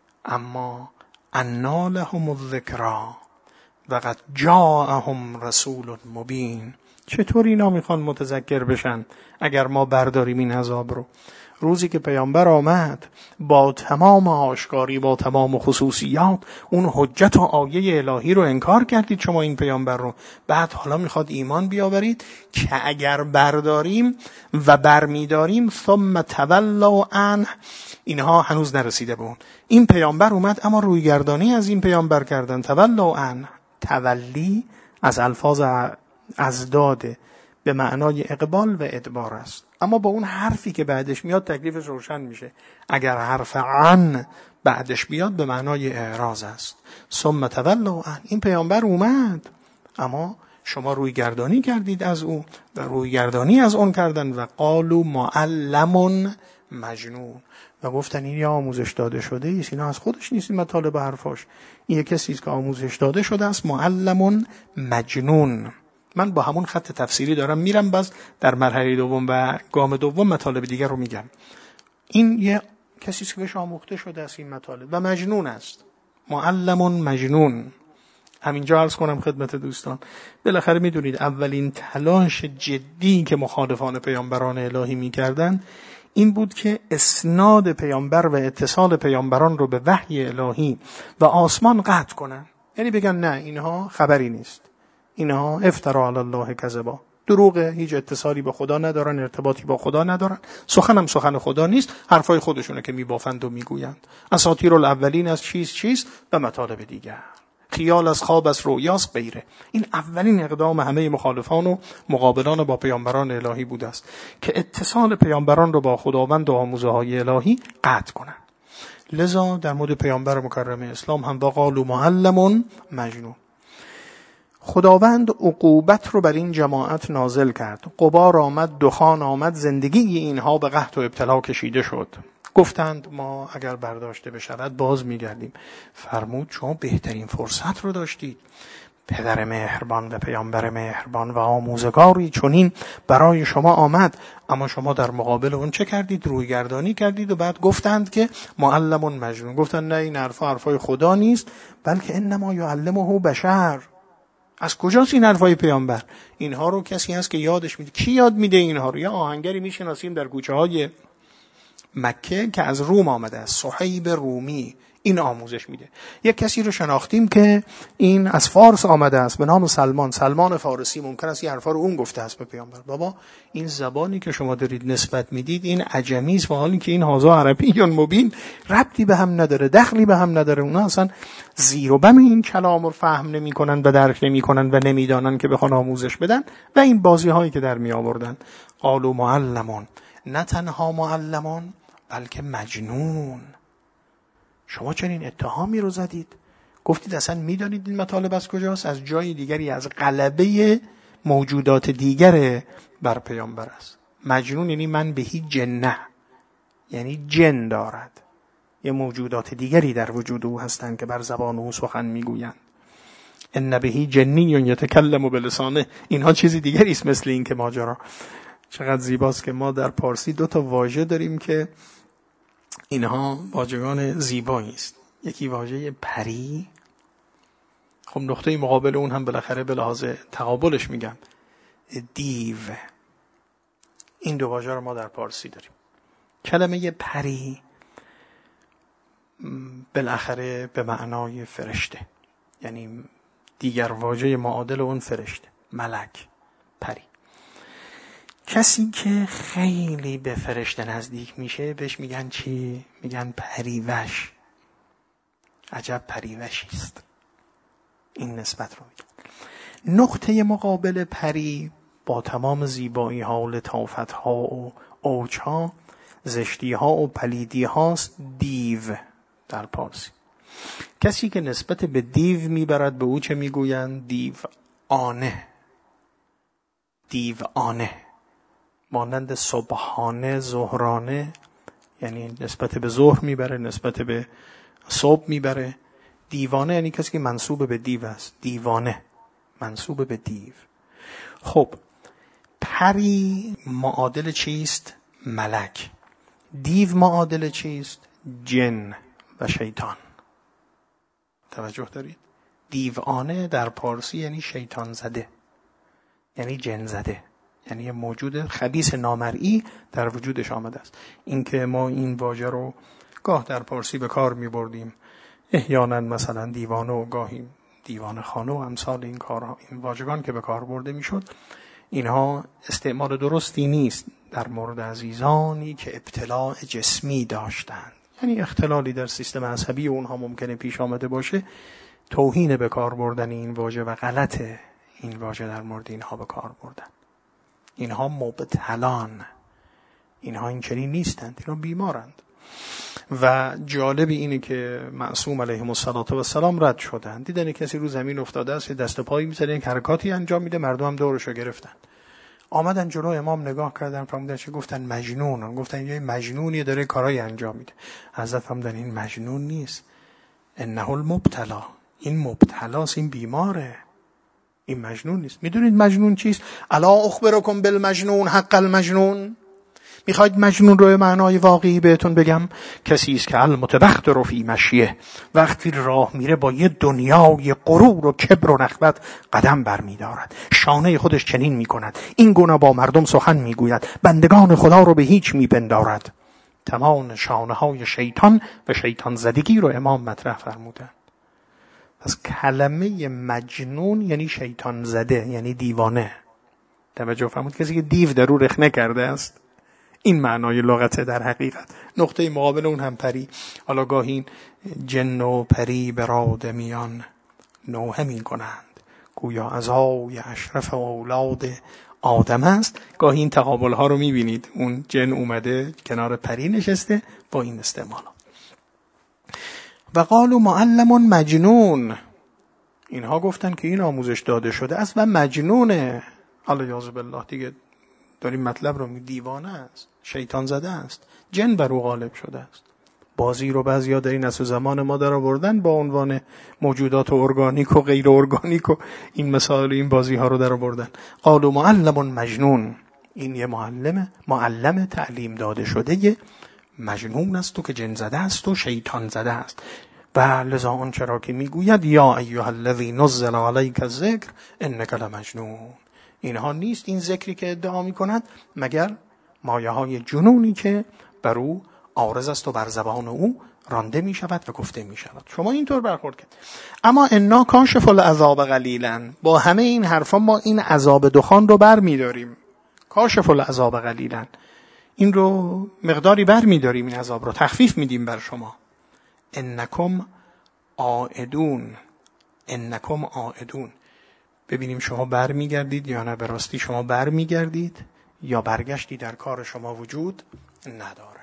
اما انا لهم الذکری و قد جاءهم رسول مبین. چطور اینا میخوان متذکر بشن اگر ما برداریم این عذاب رو؟ روزی که پیامبر آمد با تمام آشکاری، با تمام خصوصیات، اون حجت و آیه الهی رو انکار کردید شما این پیامبر رو. بعد حالا میخواد ایمان بیاورید که اگر برداریم و برمیداریم ثم تولوا عنه، اینها هنوز نرسیده به اون. این پیامبر اومد اما رویگردانی از این پیامبر کردن. تولوا عنه، تولی از الفاظ ازداد به معنای اقبال و ادبار است، اما با اون حرفی که بعدش میاد تکلیفش روشن میشه. اگر حرف عن بعدش بیاد به معنای اعراض است. ثم تولوا عنه، این پیامبر اومد اما شما روی گردانی کردید از او و روی گردانی از اون کردن و قالوا معلم مجنون، و گفتن این یا آموزش داده شده ایست، اینا از خودش نیست این مطالب حرفاش، این کسی است که آموزش داده شده است، معلم مجنون. من با همون خط تفسیری دارم میرم، باز در مرحله دوم و گام دوم مطالب دیگر رو میگم. این یه کسی است که بهش آموخته شده است این مطالب و مجنون است، معلم مجنون. همینجا عرض کنم خدمت دوستان، بالاخره میدونید اولین تلاش جدی که مخالفان پیامبران الهی میکردن این بود که اسناد پیامبر و اتصال پیامبران رو به وحی الهی و آسمان قطع کنن. یعنی بگن نه اینها خبری نیست، اینها افترا علی الله کذبا، دروغه، هیچ اتصالی با خدا ندارن، ارتباطی با خدا ندارن، سخنم سخن خدا نیست، حرفای خودشونه که میبافند و میگویند. اساطیر الاولین از چیز چیز و مطالب دیگر، خیال از خواب از رویاست غیره. این اولین اقدام همه مخالفان و مقابلان با پیامبران الهی بوده است که اتصال پیامبران رو با خداوند و آموزه های الهی قطع کنند. لذا در مورد پیامبر مکرم اسلام هم وقالوا معلم مجنون. خداوند عقوبت رو بر این جماعت نازل کرد. غبار آمد، دخان آمد، زندگی اینها به قحط و ابتلا کشیده شد. گفتند ما اگر برداشته بشود باز میگردیم. فرمود شما بهترین فرصت رو داشتید، پدر مهربان و پیامبر مهربان و آموزگاری چنین برای شما آمد، اما شما در مقابل اون چه کردید؟ رویگردانی کردید و بعد گفتند که معلم مجنون. گفتند نه این حرفا حرفای خدا نیست، بلکه انما یعلمه بشر. از کجاست این حرفای پیامبر؟ اینها رو کسی هست که یادش میده. کی یاد میده اینها رو؟ یا آهنگری میشناسیم در کوچه های مکه که از روم آمده است، صهیب رومی، این آموزش میده. یک کسی رو شناختیم که این از فارس آمده است به نام سلمان، سلمان فارسی، ممکن است این حرفا رو اون گفته است به پیامبر. بابا این زبانی که شما دارید نسبت میدید این عجمی است، و حالی که این هازا عربی یا مبین ربطی به هم نداره، دخلی به هم نداره. اونا اصلا زیر و بم این کلام رو فهم نمیکنن و درک نمیکنن و نمیدانن که بخوان آموزش بدن، و این بازی هایی که در می آوردن. قالوا معلمون، نه تنها معلمون بلکه مجنون. شما چنین اتهامی رو زدید، گفتید اصلا میدانید این مطالب از کجاست؟ از جای دیگری، از غلبه موجودات دیگر بر پیامبر است. مجنون یعنی من بهی جنه، یعنی جن دارد، یه موجودات دیگری در وجود او هستند که بر زبان او سخن میگویند. ان بهی جنی یتکلم بلسانه، اینها چیزی دیگری است مثل این که ماجرا. چقدر زیباست که ما در پارسی دو تا واژه داریم که اینها واژگان زیبایی است. یکی واژه پری، خب نقطه مقابل اون هم بالاخره به لحاظ تقابلش میگم دیو. این دو واژه رو ما در پارسی داریم. کلمه پری بالاخره به معنای فرشته، یعنی دیگر واژه معادل اون فرشته، ملک، پری. کسی که خیلی به فرشته نزدیک میشه بهش میگن چی؟ میگن پریوش. عجب پریوشی است. این نسبت رو میگن. نقطه مقابل پری با تمام زیبایی ها و لطافت ها و اوج ها، زشتی ها و پلیدی هاست دیو در پارسی. کسی که نسبت به دیو میبرد به او چه میگوین؟ دیو آنه. دیو آنه مانند صبحانه، ظهرانه، یعنی نسبت به ظهر میبره، نسبت به صبح میبره. دیوانه یعنی کسی که منسوب به دیو است. دیوانه منسوب به دیو. خب پری معادل چیست؟ ملک. دیو معادل چیست؟ جن و شیطان. توجه دارید؟ دیوانه در پارسی یعنی شیطان زده، یعنی جن زده، یعنی یه موجود خبیث نامرئی در وجودش آمده است. اینکه ما این واژه رو گاه در پارسی به کار می بردیم، احیانا مثلا دیوانه و گاهی دیوانه خانه و امثال این کارها، این واژگان که به کار برده میشد، اینها استعمال درستی نیست در مورد عزیزانی که ابتلاع جسمی داشتند. یعنی اختلالی در سیستم عصبی اونها ممکنه پیش آمده باشه. توهین به کار بردن این واژه و غلط این واژه در مورد اینها به کار بردن. اینها مبتلان، اینها این چنین نیستند، اینها بیمارند. و جالب اینه که معصوم علیهم السلام رد شدند، دیدن کسی رو زمین افتاده است، دست پایی میزنه، یک حرکاتی انجام میده، مردم هم دورشو گرفتن. آمدن جلو امام نگاه کردن، فهمیدن چه؟ گفتن مجنون. گفتن یه مجنونی داره کارای انجام میده. حضرت فهمیدن این مجنون نیست، انه المبتلا، این مبتلاست، این بیماره، این مجنون نیست. میدونید مجنون چیست؟ الا اخبرکم بالمجنون حق المجنون. میخواید مجنون رو معنای واقعی بهتون بگم؟ کسی است که المتبختر فی مشیه، وقتی راه میره با یه دنیای غرور و کبر و نخوت قدم برمیدارد، شانه خودش چنین میکند، این گونه با مردم سخن میگوید، بندگان خدا رو به هیچ میپندارد. تمام شانه های شیطان و شیطان زدگی رو امام مطرح فرمودن. پس کلمه مجنون یعنی شیطان زده، یعنی دیوانه. توجه فرمود، کسی که دیو در او رخنه کرده است. این معنای لغته در حقیقت. نقطه مقابل اون هم پری. حالا گاهی این جن و پری به رادمیان نوحه می کنند، گویا عزای اشرف اولاد آدم است. گاهی این تقابل ها رو می بینید، اون جن اومده کنار پری نشسته با این استعمال. و قالوا معلم مجنون، اینها گفتن که این آموزش داده شده است و مجنونه. حالا یعوذ بالله دیگه داریم مطلب رو می، دیوانه است، شیطان زده است، جن بر او غالب شده است. بازی رو بعضیا در این عصر زمان ما در آوردن با عنوان موجودات ارگانیک و غیر ارگانیک و این مسائل، این بازی ها رو در آوردن. قالوا معلم مجنون، این یه معلم معلم تعلیم داده شده یه مجنون است و که جن زده است و شیطان زده است. و لذا اون چرا که میگوید یا ایها الذی نزل علیک الذکر انک لمجنون، اینها نیست این ذکری که ادعا میکند مگر مایه های جنونی که بر او عارض است و بر زبان او رانده می شود و گفته می شود. شما اینطور برخورد کرد. اما انا کاشف العذاب قلیلا، با همه این حرفا ما این عذاب دخان رو بر می داریم. کاشف العذاب قلیلا، این رو مقداری بر می داریم، این عذاب رو تخفیف می دیم بر شما. انکم عائدون، انکم عائدون. ببینیم شما بر می گردید یا نه. به راستی شما بر می گردید یا برگشتی در کار شما وجود ندارد.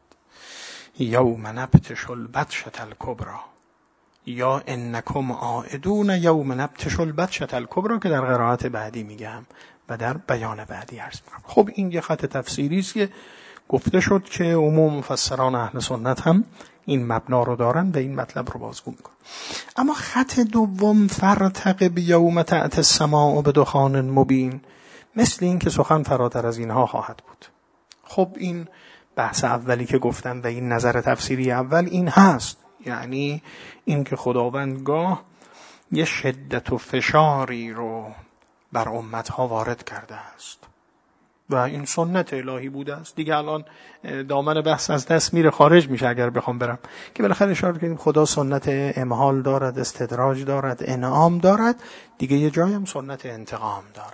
یوم نبطش البطشة الکبری، یا انکم عائدون یوم نبطش البطشة الکبری که در قرائت بعدی میگم و در بیان بعدی عرض میکنم. خب این یه خط تفسیری است که گفته شد که عموم مفسران اهل سنت هم این مبنا رو دارن و این مطلب رو بازگو میکنن. اما خط دوم فرتقب یوم تأتی السماء بدخان مبین، مثل این که سخن فراتر از اینها خواهد بود. خب این بحث اولی که گفتم و این نظر تفسیری اول این هست، یعنی این که خداوندگاه یه شدت و فشاری رو بر امتها وارد کرده است و این سنت الهی بوده است. دیگه الان دامن بحث از دست میره، خارج میشه اگر بخوام برم، که بالاخره اشاره کردیم خدا سنت امهال دارد، استدراج دارد، انعام دارد، دیگه یه جایی هم سنت انتقام دارد.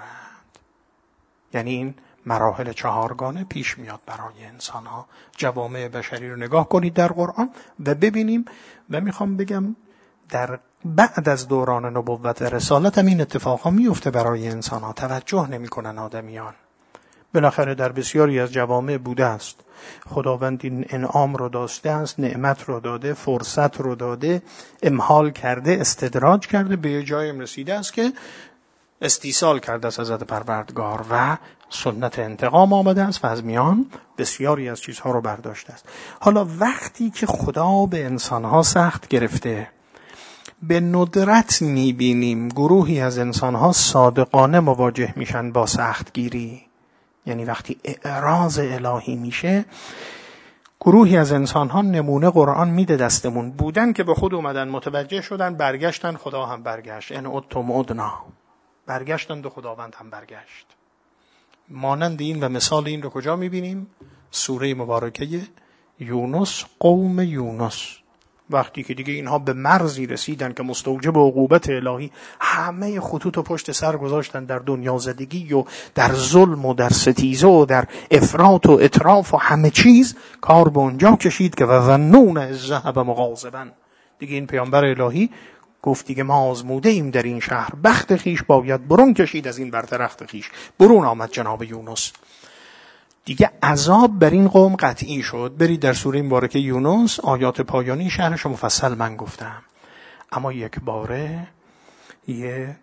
یعنی این مراحل چهارگانه پیش میاد برای انسان ها. جوامع بشری رو نگاه کنید در قرآن و ببینیم. و میخوام بگم در بعد از دوران نبوت و رسالت هم این اتفاق ها میفته برای انسان ها، توجه نمی کنن آدمیان. بالاخره در بسیاری از جوامع بوده است خداوند این انعام رو داشته است، نعمت رو داده، فرصت رو داده، امهال کرده، استدراج کرده، به جایی رسیده است که استیصال کرده است حضرت پروردگار و سنت انتقام آمده است و از میان بسیاری از چیزها رو برداشته است. حالا وقتی که خدا به انسانها سخت گرفته، به ندرت میبینیم گروهی از انسانها صادقانه مواجه میشن با سختگیری. یعنی وقتی اعراض الهی میشه، گروهی از انسانها نمونه قرآن میده دستمون، بودن که به خود اومدن، متوجه شدن، برگشتن، خدا هم برگشت. ان عدتم عدنا، برگشتن به خداوند هم برگشت. مانند این و مثال این رو کجا میبینیم؟ سوره مبارکه یونس، قوم یونس. وقتی که دیگه اینها به مرزی رسیدن که مستوجب عقوبت الهی، همه خطوط و پشت سر گذاشتن در دنیا زدگی و در ظلم و در ستیزه و در افراط و اطراف و همه چیز، کار به اونجا کشید که و ظنون اذ ذهب مغاضبا. دیگه این پیامبر الهی گفت دیگه ما آزموده ایم در این شهر، بخت خیش باید برون کشید از این برترخت خیش. برون آمد جناب یونس. دیگه عذاب بر این قوم قطعی شد. برید در سوره مبارکه یونس، آیات پایانی شرحش مفصل من گفتم. اما یک باره یه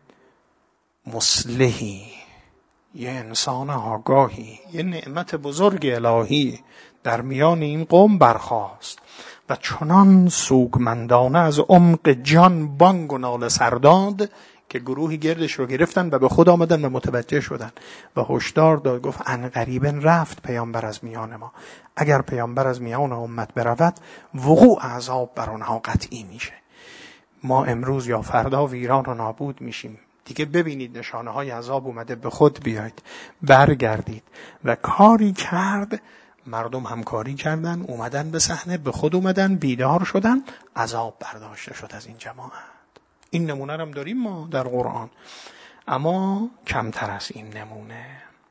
مصلحی، یه انسان آگاهی، یه نعمت بزرگ الهی در میان این قوم برخاست و چنان سوگمندانه از عمق جان بانگ و ناله سرداد که گروهی گردش رو گرفتن و به خود آمدن و متوجه شدن و هشدار داد. گفت ان قریبا رفت پیامبر از میان ما. اگر پیامبر از میان امت برود، وقوع عذاب بر آنها قطعی میشه. ما امروز یا فردا ویران و نابود میشیم. دیگه ببینید نشانه های عذاب اومده، به خود بیاید، برگردید. و کاری کرد، مردم همکاری کردن، اومدن به صحنه، به خود اومدن، بیدار شدن، عذاب برداشته شد از این جماعت. این نمونه هم داریم ما در قرآن، اما کمتر از این نمونه.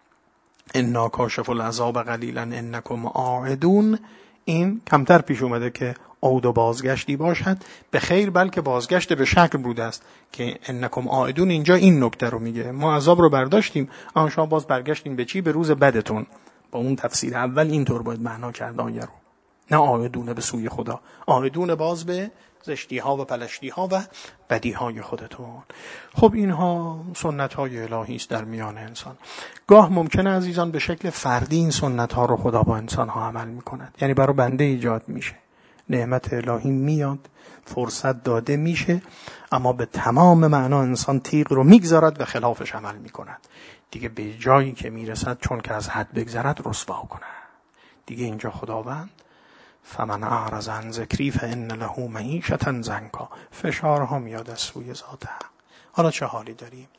انا کاشف العذاب قلیلا انکم عائدون. این کمتر پیش اومده که عود و بازگشتی باشد به خیر، بلکه بازگشت به شکل بوده است که انکم عائدون. اینجا این نکته رو میگه، ما عذاب رو برداشتیم، آن شما باز برگشتین به چی؟ به روز بدتون. با اون تفسیر اول اینطور باید معنا کرد آیه رو، نه عائدون به سوی خدا، عائدون باز به زشتی ها و پلشتی ها و بدی های خودتون. خب اینها سنت های الهی است در میان انسان. گاه ممکنه عزیزان به شکل فردی این سنت ها رو خدا با انسان ها عمل می کند، یعنی برای بنده ایجاد میشه، نعمت الهی میاد، فرصت داده میشه، اما به تمام معنا انسان تیغ رو میگذارد و خلافش عمل میکند. دیگه به جایی که میرسد چون که از حد بگذرد رسوا کنه. دیگه اینجا خداوند فمن اعرض عن ذکری فان له معیشة ضنکا، فشارها میاد از سوی ذات حق. حالا چه حالی داریم؟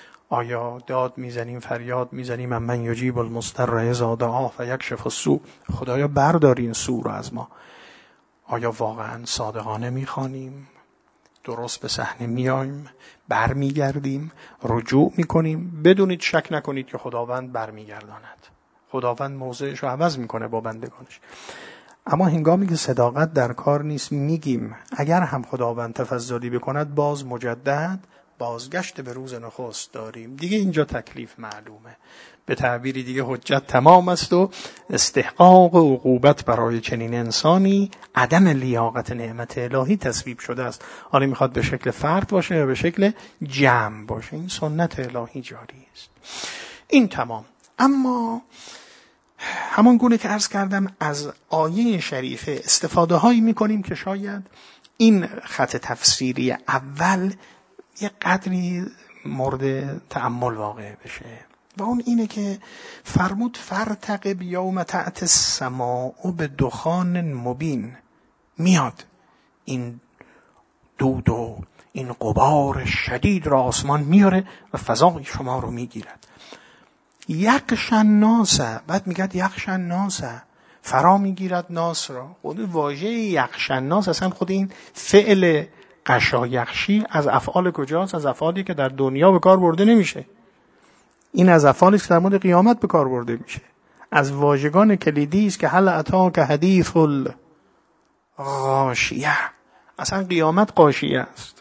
آیا داد میزنیم، فریاد میزنیم من یجیب المضطر اذا دعاه و یکشف السوء، خدایا بردار این سوء رو از ما؟ آیا واقعا صادقانه میخوانیم، درست به صحنه میایم، برمیگردیم، رجوع میکنیم؟ بدونید، شک نکنید که خداوند برمیگرداند. خداوند موضعش رو عوض میکنه با بندگانش. اما هنگامی که صداقت در کار نیست، میگیم اگر هم خداوند تفضلی بکند باز مجدد بازگشت به روز نخست داریم. دیگه اینجا تکلیف معلومه، به تعبیری دیگه حجت تمام است و استحقاق و عقوبت برای چنین انسانی عدم لیاقت نعمت الهی تصویب شده است. حالا میخواد به شکل فرد باشه یا به شکل جمع باشه، این سنت الهی جاری است. این تمام. اما همان گونه که عرض کردم از آیه شریفه استفاده هایی میکنیم که شاید این خط تفسیری اول یه قدری مورد تأمل واقع بشه، و اون اینه که فرمود فرتقب یوم تأتی السماء بدخان مبین. میاد این دود و این غبار شدید را آسمان میاره و فضای شما رو میگیرد. یغشی الناس، بعد میگه یغشی الناس، فرا میگیرد ناس را. خود واژه یغشی الناس اصلا خود این فعل غشا یغشی از افعال کجاست؟ از افعالی که در دنیا به کار برده نمیشه. این از افعالی که در مورد قیامت به کار برده میشه. از واژگان کلیدی است که هل اتاک حدیث الغاشیه. اصلا قیامت غاشیه است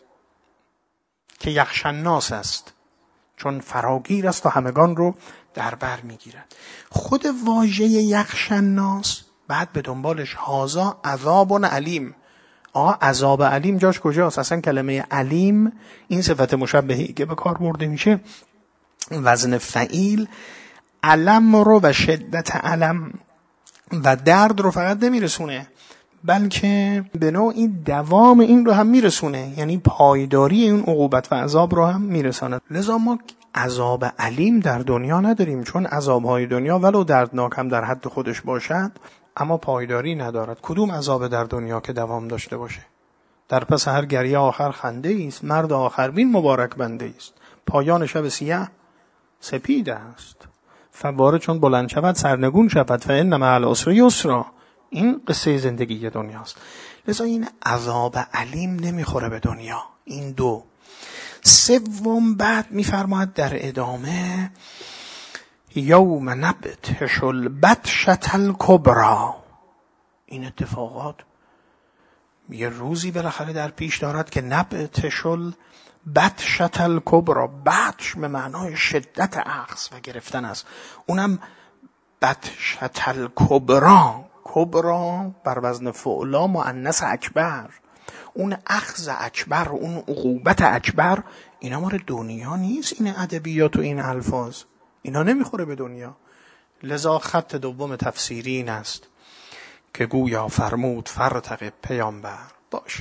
که یغشی الناس است، چون فراگیر است و همگان رو در بر میگیرد. خود واژه یغشی الناس بعد به دنبالش هازا عذاب علیم. آقا عذاب علیم جاش کجاست؟ اصلا کلمه علیم، این صفت مشبهی که به کار برده میشه، وزن فعیل، علم رو و شدت علم و درد رو فقط نمیرسونه، بلکه به نوعی دوام این رو هم میرسونه، یعنی پایداری این عقوبت و عذاب رو هم میرساند. لذا ما عذاب علیم در دنیا نداریم، چون عذابهای دنیا ولو دردناک هم در حد خودش باشد اما پایداری ندارد. کدوم عذاب در دنیا که دوام داشته باشه؟ در پس هر گریه آخر خنده است، مرد آخر بین مبارک بنده است. پایان شب سیاه سپید است، فواره چون بلند شود سرنگون شود، فإن مع العسر یسرا. این قصه زندگی دنیاست. لذا این عذاب علیم نمیخوره به دنیا. این دو. سوم بعد میفرماید در ادامه یوم نبطش البطشة الکبری. این اتفاقات یه روزی بالاخره در پیش دارد که نبطش البطشة الکبری، بطش به معنای شدت اخذ و گرفتن است، اونم بطشة الکبری، کبرا بر وزن فعلا مؤنث اکبر، اون اخذ اکبر، اون عقوبت اکبر، اینا مال دنیا نیست. این ادبیات و این الفاظ اینا نمیخوره به دنیا. لذا خط دوم تفسیری این است که گویا فرمود فرتقب پیامبر باشه،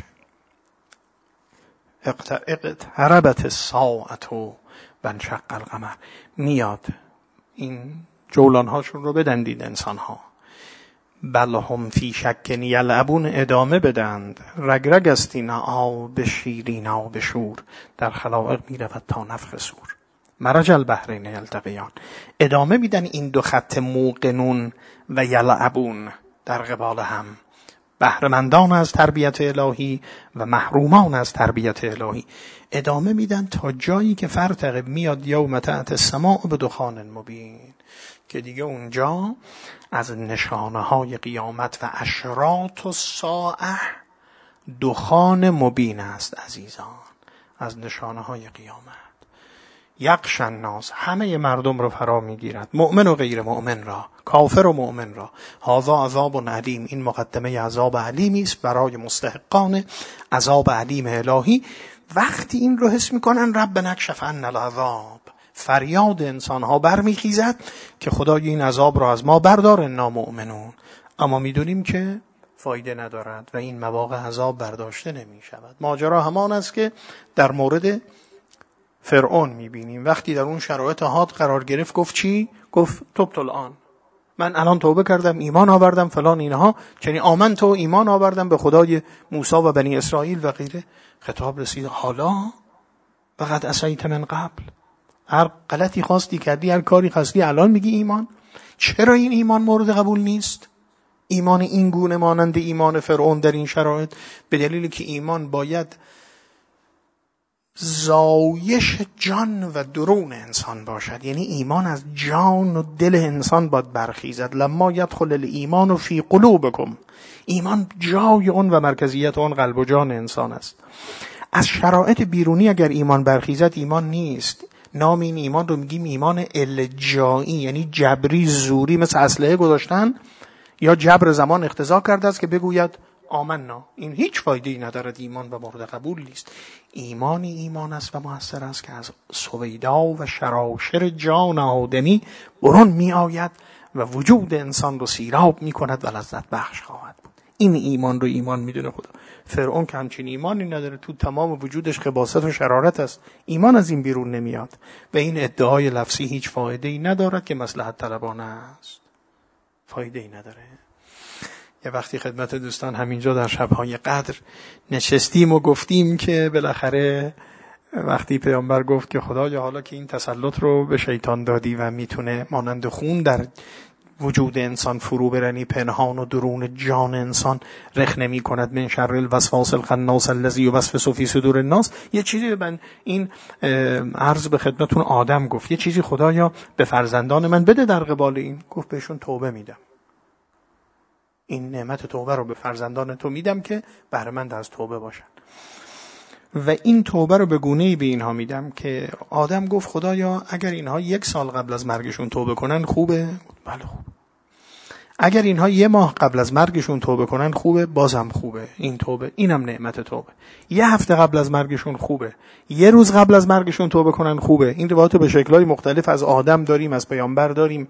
اقتربت الساعة و انشق القمر. میاد این جولانهاشون رو بدندید انسانها. بل هم فی شک یلعبون، ادامه بدند. رگ رگ است این آب شیرین آب شور، در خلائق می رود تا نفخ صور. مرج البحرین یلتقیان. ادامه میدن این دو خط موقنون و یلعبون در قبال هم، بهره‌مندان از تربیت الهی و محرومان از تربیت الهی. ادامه میدن تا جایی که فرتقب میاد یوم تأتی السماء بدخان مبین، که دیگه اونجا از نشانه های قیامت و اشراط الساعه دخان مبین است عزیزان، از نشانه های قیامت. یغشی الناس، همه مردم رو فرا میگیرد، مؤمن و غیر مؤمن را، کافر و مؤمن را. هذا عذاب علیم، این مقدمه عذاب علیمی است برای مستحقان عذاب علیم الهی. وقتی این رو حس میکنن ربنا اکشف عنا العذاب، فریاد انسان ها برمیخیزد که خدای این عذاب را از ما بردار، انا مؤمنون. اما میدونیم که فایده ندارد و این مواقع عذاب برداشته نمی شود. ماجرا همان است که در مورد فرعون میبینیم. وقتی در اون شرایط حاد قرار گرفت گفت چی؟ گفت تبت الان، من الان توبه کردم، ایمان آوردم فلان اینها، چنین آمن تو ایمان آوردم به خدای موسی و بنی اسرائیل و غیره. خطاب رسید حالا وقد عصیت من قبل، هر غلطی خواستی کردی، هر کاری خواستی، الان میگی ایمان. چرا این ایمان مورد قبول نیست؟ ایمان این گونه مانند ایمان فرعون در این شرایط، به دلیلی که ایمان باید زایش جان و درون انسان باشد. یعنی ایمان از جان و دل انسان باید برخیزد. لما یدخل الایمان فی قلوبکم، ایمان جای اون و مرکزیت اون قلب و جان انسان است. از شرایط بیرونی اگر ایمان برخیزد ایمان نیست. نام این ایمان رو میگیم ایمان الجایی، یعنی جبری، زوری، مثل اسلحه گذاشتن یا جبر زمان اقتضا کرده است که بگوید آمنا. این هیچ فایده‌ای ندارد، ایمان و مورد قبول نیست. ایمانی ایمان است و موثر است که از سویدا و شراشر جان آدمی برون می آید و وجود انسان رو سیراب می کند و لذت بخش خواهد بود. این ایمان رو ایمان میدونه خدا. فرعون که همچین ایمانی نداره، تو تمام وجودش خباثت و شرارت است، ایمان از این بیرون نمیاد و این ادعای لفظی هیچ فایده‌ای ندارد که مصلحت طلبانه است. فایده‌ای نداره. یه وقتی خدمت دوستان همینجا در شب‌های قدر نشستیم و گفتیم که بالاخره وقتی پیامبر گفت که خدایا حالا که این تسلط رو به شیطان دادی و میتونه مانند خون در وجود انسان فرو برنی، پنهان و درون جان انسان رخ نمی کند، من شر الوسواس الخناس الذی یوسوس فی صدور الناس. یه چیزی من این عرض به خدمتون آدم گفت، یه چیزی خدایا به فرزندان من بده در قبال این. گفت بهشون توبه میدم، این نعمت توبه رو به فرزندان تو میدم که بهره‌مند از توبه باشن و این توبه رو به گونه‌ای به اینها میدم که آدم گفت خدایا اگر اینها یک سال قبل از مرگشون توبه کنن خوبه؟ بله خوب. اگر اینها یه ماه قبل از مرگشون توبه کنن خوبه؟ بازم خوبه. این توبه، اینم نعمت توبه. یه هفته قبل از مرگشون خوبه، یه روز قبل از مرگشون توبه کنن خوبه. این روایت به شکل‌های مختلف از آدم داریم، از پیامبر داریم.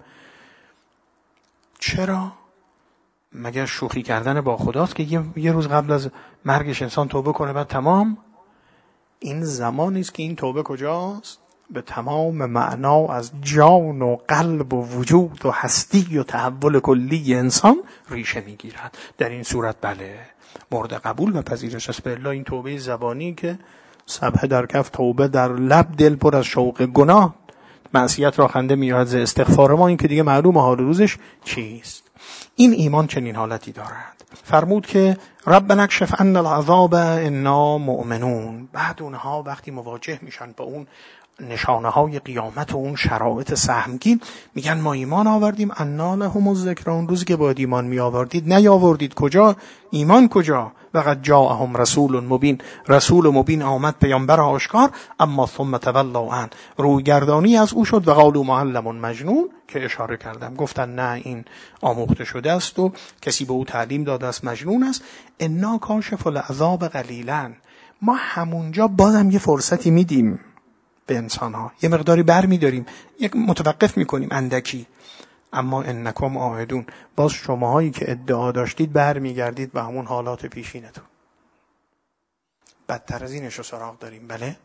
چرا؟ مگر شوخی کردن با خداست که یه, یه روز قبل از مرگش انسان توبه کنه بعد تمام؟ این زمانی است که این توبه کجاست؟ به تمام معنا از جان و قلب و وجود و هستی و تحول کلی انسان ریشه میگیرد. در این صورت بله مورد قبول و پذیرش است. بالله این توبه زبانی که سبحه در کف، توبه در لب، دل پر از شوق گناه، معصیت را خنده میاد ز استغفار ما، این که دیگه معلوم حال روزش چیست. این ایمان چنین حالتی دارد. فرمود که ربنا اکشف عنا العذاب انا مؤمنون. بعد اونها وقتی مواجه میشن با اون نشانه های قیامت و اون شرایط سهمگین، میگن ما ایمان آوردیم. انا لهم الذکر، اون روزی که باید ایمان می آوردید نیاوردید. کجا ایمان کجا؟ وقد جاءهم رسول مبین، رسول مبین آمد، پیامبر آشکار. اما ثم تولوا عنه، رویگردانی از او شد. و قالوا معلم مجنون، که اشاره کردم گفتن نه این آموخته شده است و کسی به او تعلیم داده است، مجنون است. انا کاشف العذاب قلیلا، ما همونجا بازم یه فرصتی میدیم به انسان ها، یه مقداری بر میداریم، یک متوقف میکنیم اندکی. اما انکم عائدون، باز شماهایی که ادعا داشتید بر میگردید به همون حالات پیشینتون. بدتر از اینش رو سراغ داریم. بله،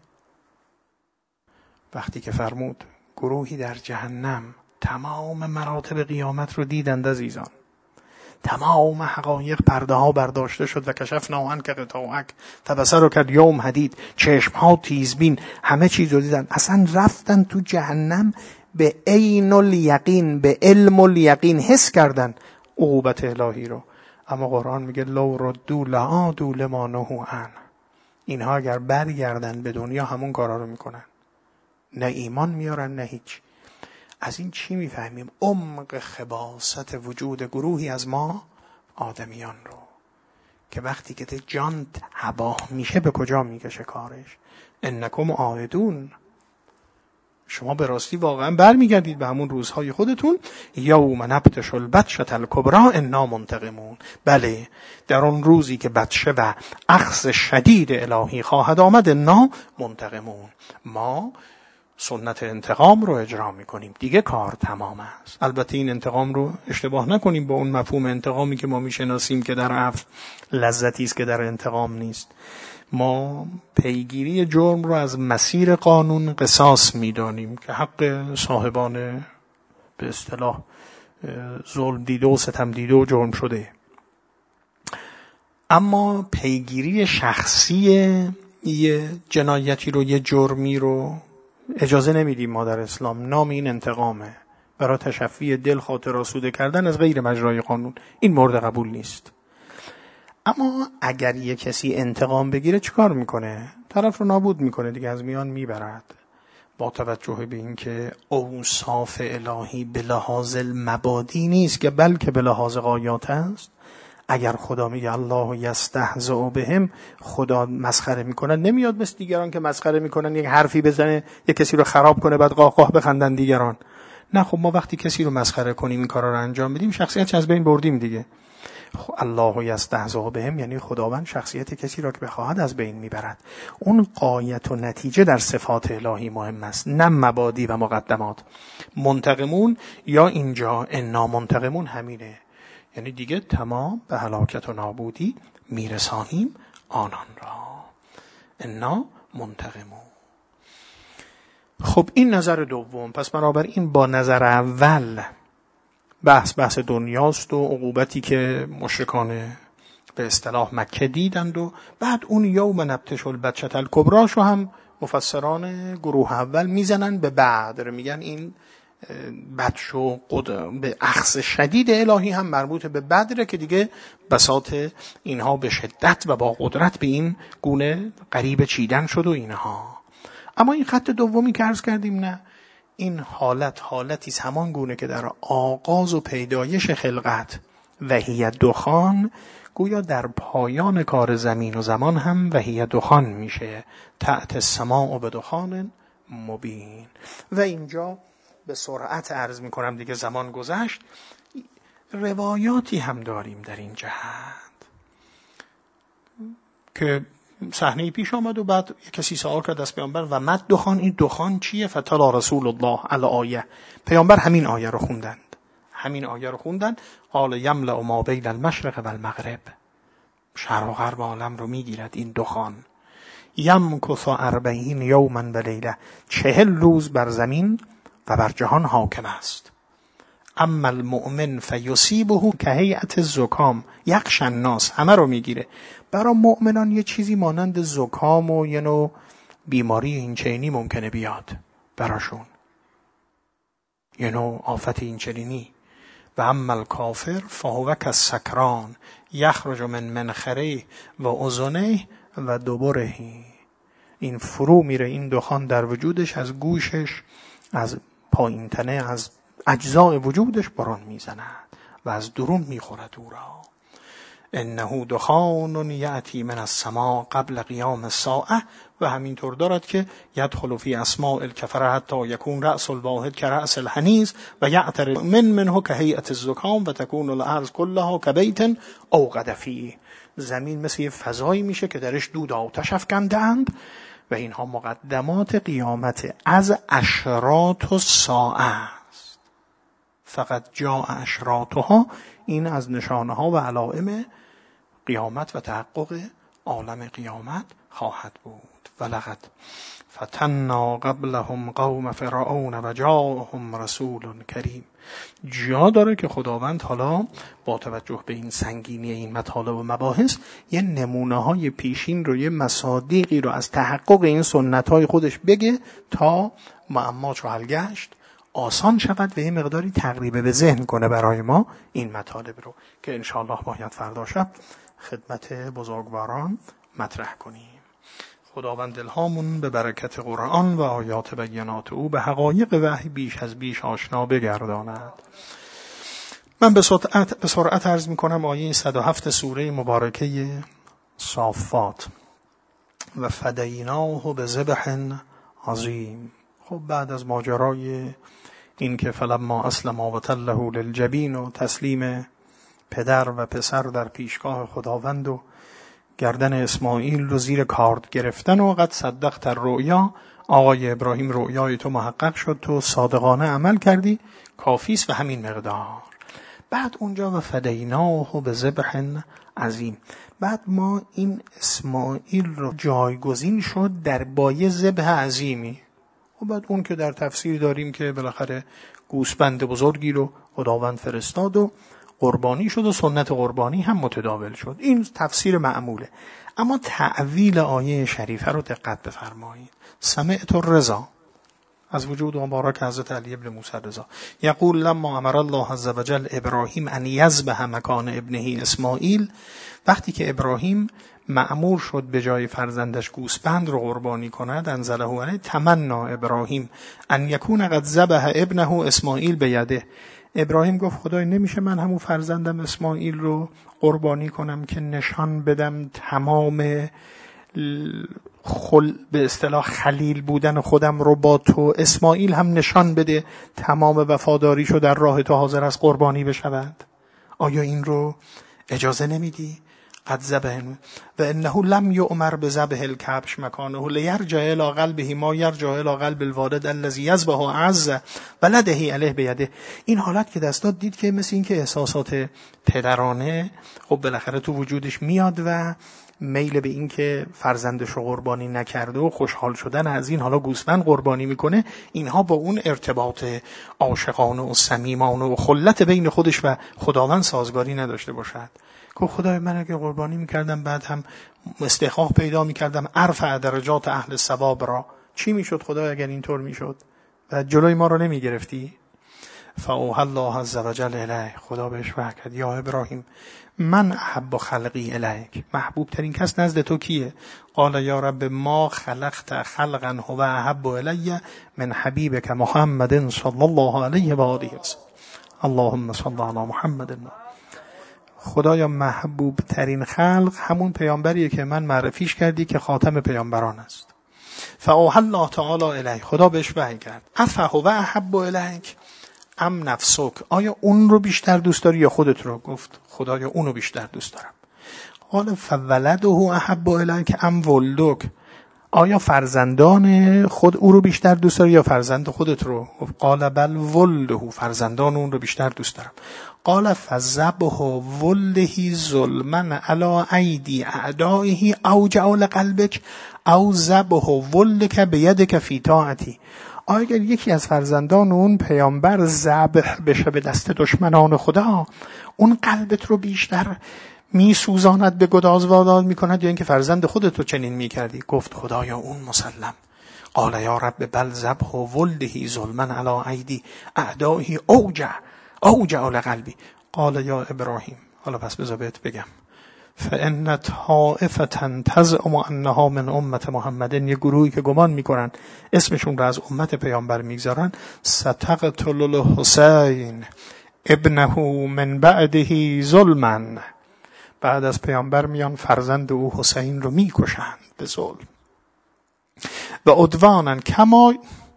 وقتی که فرمود گروهی در جهنم تمام مراتب قیامت رو دیدند عزیزان، تمام حقایق پرده ها برداشته شد. و کشفنا عنک غطاءک فبصرک الیوم حدید، چشم ها تیزبین، همه چیز رو دیدن. اصلا رفتن تو جهنم به عین الیقین، به علم الیقین حس کردن عقوبت الهی رو. اما قرآن میگه لو ردوا لعادوا لما نهوا عنه، اینها اگر برگردن به دنیا همون کارا رو میکنن، نه ایمان میارن نه هیچ. از این چی میفهمیم؟ عمق خباثت وجود گروهی از ما آدمیان رو، که وقتی که جان تباه میشه به کجا میکشه کارش. انکم عائدون، شما به راستی واقعا برمیگردید به همون روزهای خودتون. یوم نبطش البطشة الکبری انا منتقمون، بله در اون روزی که بطشه و اخذ شدید الهی خواهد آمد، انا منتقمون، ما سنت انتقام رو اجرا میکنیم، دیگه کار تمام است. البته این انتقام رو اشتباه نکنیم با اون مفهوم انتقامی که ما میشناسیم که در عفو لذتی است که در انتقام نیست. ما پیگیری جرم رو از مسیر قانون قصاص میدانیم که حق صاحبان به اصطلاح ظلم دیده و ستم دیده و جرم شده. اما پیگیری شخصی یه جنایتی رو، یه جرمی رو اجازه نمیدیم ما در اسلام. نام این انتقامه، برای تشفی دل خاطر آسوده کردن از غیر مجرای قانون. این مورد قبول نیست. اما اگر یک کسی انتقام بگیره چیکار میکنه؟ طرف رو نابود میکنه دیگه، از میان میبرد. با توجه به اینکه اوصاف الهی به لحاظ المبادی نیست که بلکه به لحاظ غایات است. اگر خدا میگه الله یستهزئ بهم، خدا مسخره میکنه، نمیاد مثل دیگران که مسخره میکنن یک حرفی بزنه یک کسی رو خراب کنه بعد قاه قاه بخندن دیگران. نه، خب ما وقتی کسی رو مسخره کنیم، این کارا رو انجام بدیم، شخصیتش از بین بردیم دیگه. خب الله یستهزئ بهم یعنی خداوند شخصیت کسی را که بخواهد از بین میبرد. اون غایت و نتیجه در صفات الهی مهم است، نه مبادی و مقدمات. منتقمون یا اینجا انا منتقمون همینه، یعنی دیگه تمام به هلاکت و نابودی میرسانیم آنان را. انا منتقمون. خب این نظر دوم. پس بنابراین با نظر اول بحث بحث دنیاست و عقوبتی که مشرکان به اصطلاح مکه دیدند، و بعد اون یوم نبطش البطشة الکبری شو هم مفسران گروه اول میزنن به بدر، میگن این بطش و به اخذ شدید الهی هم مربوط به بدره که دیگه بساط اینها به شدت و با قدرت به این گونه قریب چیدن شد و اینها. اما این خط دومی که عرض کردیم نه، این حالت حالتی همان گونه که در آغاز و پیدایش خلقت وحی دخان، گویا در پایان کار زمین و زمان هم وحی دخان میشه. تأتی السماء بدخان مبین. و اینجا به سرعت عرض میکنم دیگه زمان گذشت، روایاتی هم داریم در این جهت که صحنه پیش آمد و بعد کسی سوال کرد از پیامبر و مد دخان، این دخان چیه؟ فتلا رسول الله الآیه، پیامبر همین آیه رو خوندند، همین آیه رو خوندند. قال یملأ ما بین المشرق و المغرب، شرق و غرب عالم رو میگیرد این دخان. یمکث اربعین یوما و لیله، چهل روز بر زمین و بر جهان حاکم است. اما المؤمن فیصیبه کهیئت الزکام یغشی الناس، همه رو میگیره. برای مؤمنان یه چیزی مانند زکام و یه نوع بیماری این چینی ممکنه بیاد براشون. یه نوع آفت این چنینی. و اما الکافر فهو کالسکران یخرج من منخره و اذنه و دبره. این فرو میره این دخان در وجودش، از گوشش، از پایین تنه، از اجزای وجودش باران میزند و از درون میخورد او را. انه دخان یأتی من السماء قبل قیام الساعه. و همینطور دارد که یدخل فی اسماء الکفره حتی یکون رأس الواحد کرأس الحنیز و یعتر من منه کهیئة الزکام و تکون الارض کلها کبیت اوقد فیه. زمین مثل یه فضایی میشه که درش دود آتش افکندند و اینها مقدمات قیامت. از اشراط الساعه است. فقط جاء اشراطها، این از نشانه ها و علائم قیامت و تحقق عالم قیامت خواهد بود. ولقد فتنا قبلهم قوم فرعون و جاءهم رسول کریم. جا داره که خداوند حالا با توجه به این سنگینی این مطالب و مباحث یه نمونه های پیشین رو، یه مصادیقی رو از تحقق این سنت های خودش بگه تا معما چو حل گشت آسان شود و یه مقداری تقریبه به ذهن کنه برای ما این مطالب رو که انشاءالله باید فردا شب خدمت بزرگواران مطرح کنیم. خداوند الهامون به برکت قرآن و آیات بینات او به حقایق وحی بیش از بیش آشنا بگرداند. من به سرعت به سرعت عرض میکنم آیه صد و هفت سوره مبارکه صافات. و فدیناه بذبح عظیم. خب بعد از ماجرای این که فلما اسلما و تله للجبین و تسلیم پدر و پسر در پیشگاه خداوند و گردن اسماعیل رو زیر کارد گرفتن و قد صدقت الرؤیا، آقای ابراهیم رؤیای تو محقق شد، تو صادقانه عمل کردی، کافیست و همین مقدار. بعد اونجا و فدیناه بذبح عظیم. بعد ما این اسماعیل رو جایگزین شد در بایه ذبح عظیمی. و بعد اون که در تفسیر داریم که بالاخره گوسفند بزرگی رو خداوند فرستاد و قربانی شد و سنت قربانی هم متداول شد. این تفسیر معموله. اما تعویل آیه شریفه رو دقت بفرمایید. سمعت الرضا از وجود مبارک حضرت علی ابن موسی رضا یقول لما امر الله عز وجل ابراهیم ان یذبح مکان ابنه اسماعیل، وقتی که ابراهیم مأمور شد به جای فرزندش گوسفند رو قربانی کند، انزله علیه تمنا ابراهیم ان یکون قد ذبح ابنه اسماعیل بیده. ابراهیم گفت خدای نمیشه من همون فرزندم اسماعیل رو قربانی کنم که نشان بدم تمام خل به اصطلاح خلیل بودن خودم رو با تو، اسماعیل هم نشان بده تمام وفاداریشو در راه تو حاضر از قربانی بشود. آیا این رو اجازه نمیدی؟ قد ذبح و انه لم یؤمر بذبح الکبش مکانه لیرجع الی قلبه ما یرجع الی قلب الوالد الذی یذبح اعز ولده علیه بیده. این حالت که دست داد دید که مثل این که احساسات پدرانه خب بالاخره تو وجودش میاد و میل به این که فرزندش رو قربانی نکرده و خوشحال شدن از این حالا گوسفند قربانی میکنه، اینها با اون ارتباط عاشقانه و صمیمانه و خلت بین خودش و خداوند سازگاری نداشته باشد. که خدای من اگه قربانی میکردم بعد هم استحقاق پیدا میکردم ارفع درجات اهل ثواب را، چی میشد خدای اگر اینطور میشد و جلوی ما رو نمیگرفتی؟ فاوحى الله عز وجل الیه، خدا بهش وحی کرد یا ابراهیم من احب خلقی الیک، محبوب ترین کس نزد تو کیه؟ قال یا رب ما خلقت خلقا هو احب الی من حبیبک محمد صلی الله علیه و آله و سلم. اللهم صل علی محمد. خدایا محبوب ترین خلق همون پیامبریه که من معرفیش کردی که خاتم پیامبران است. فاوحى الله تعالی الیه، خدا بهش وحی کرد افهو احب الیک ام نفسک، آیا اون رو بیشتر دوست داری یا خودت رو؟ گفت خدایا اون رو بیشتر دوست دارم. قال فولده احب الیک ام ولدک، آیا فرزندان خود او رو بیشتر دوست داری یا فرزند خودت رو؟ گفت قال بل ولده، فرزندان اون رو بیشتر دوست دارم. قال فذبح ولده ظلما علی ایدی اعدائه اوجع لقلبک او ذبح ولدک بیدک فی طاعتی، اگر یکی از فرزندان اون پیامبر ذبح بشه به دست دشمنان خدا، اون قلبت رو بیشتر میسوزاند، به گداز وادار میکند یا اینکه فرزند خودت رو چنین میکردی؟ گفت خدایا اون مسلم. قال یا رب بل ذبح ولده ظلما علی ایدی اعدائه اوجع اوجع لقلبی. قال یا ابراهیم، حالا پس بذار بهت بگم، فان طائفه تزعم انها من امت محمد، یه گروهی که گمان میکنن اسمشون رو از امت پیامبر میگذارن، ستقتل الحسین ابنه من بعده ظلما، بعد از پیامبر میان فرزند او حسین رو میکشند به ظلم، و عدوانا کما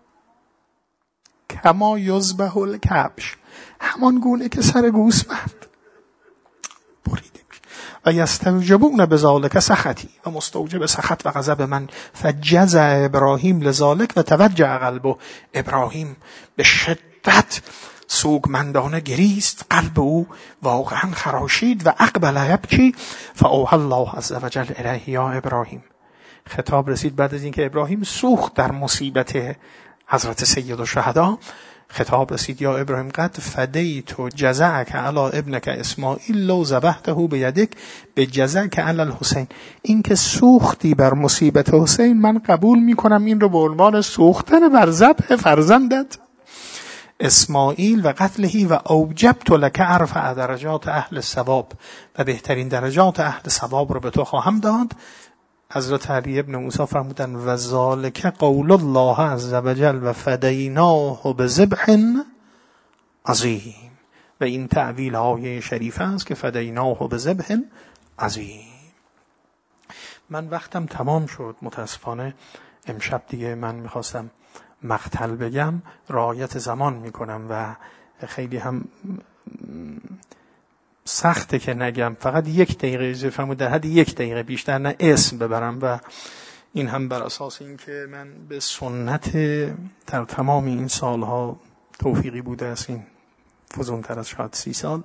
کما یذبح الکبش، همان گونه که سر گوسفند بریده میشه، و یستوجبون بذالک سخطی، و مستوجب سخط و غضب من، فجزع ابراهیم لذالک و توجع قلبه، ابراهیم به شدت سوگمندانه گریست، قلب او واقعا خراشید و اقبل یبکی، فاوحی الله عز وجل الیه یا ابراهیم. خطاب رسید بعد از اینکه ابراهیم سوخت در مصیبت حضرت سید الشهدا، خطاب رسید یا ابراهیم قد فدیت جزعک علی ابنک اسماعیل لو ذبحته بیدک بجزعک علی الحسین، این که سوختی بر مصیبت حسین من قبول میکنم این رو به عنوان سوختن بر ذبح فرزندت اسماعیل و قتلهی، و اوجبت لک ارفع درجات اهل ثواب، و بهترین درجات اهل ثواب رو به تو خواهم داد. حضرت علی ابن موسی فرمودن و ذالک قول الله عز وجل و فدیناه بذبح عظیم، و این تعویل آیه شریفه است که فدیناه بذبح عظیم. من وقتم تمام شد متاسفانه، امشب دیگه من میخواستم مقتل بگم، رعایت زمان میکنم و خیلی هم سخته که نگم، فقط یک دقیقه اجازه فرمود، در حد یک دقیقه بیشتر نه اسم ببرم، و این هم بر اساس این که من به سنت در تمام این سالها توفیقی بوده است، این فزونتر از شاید سی سال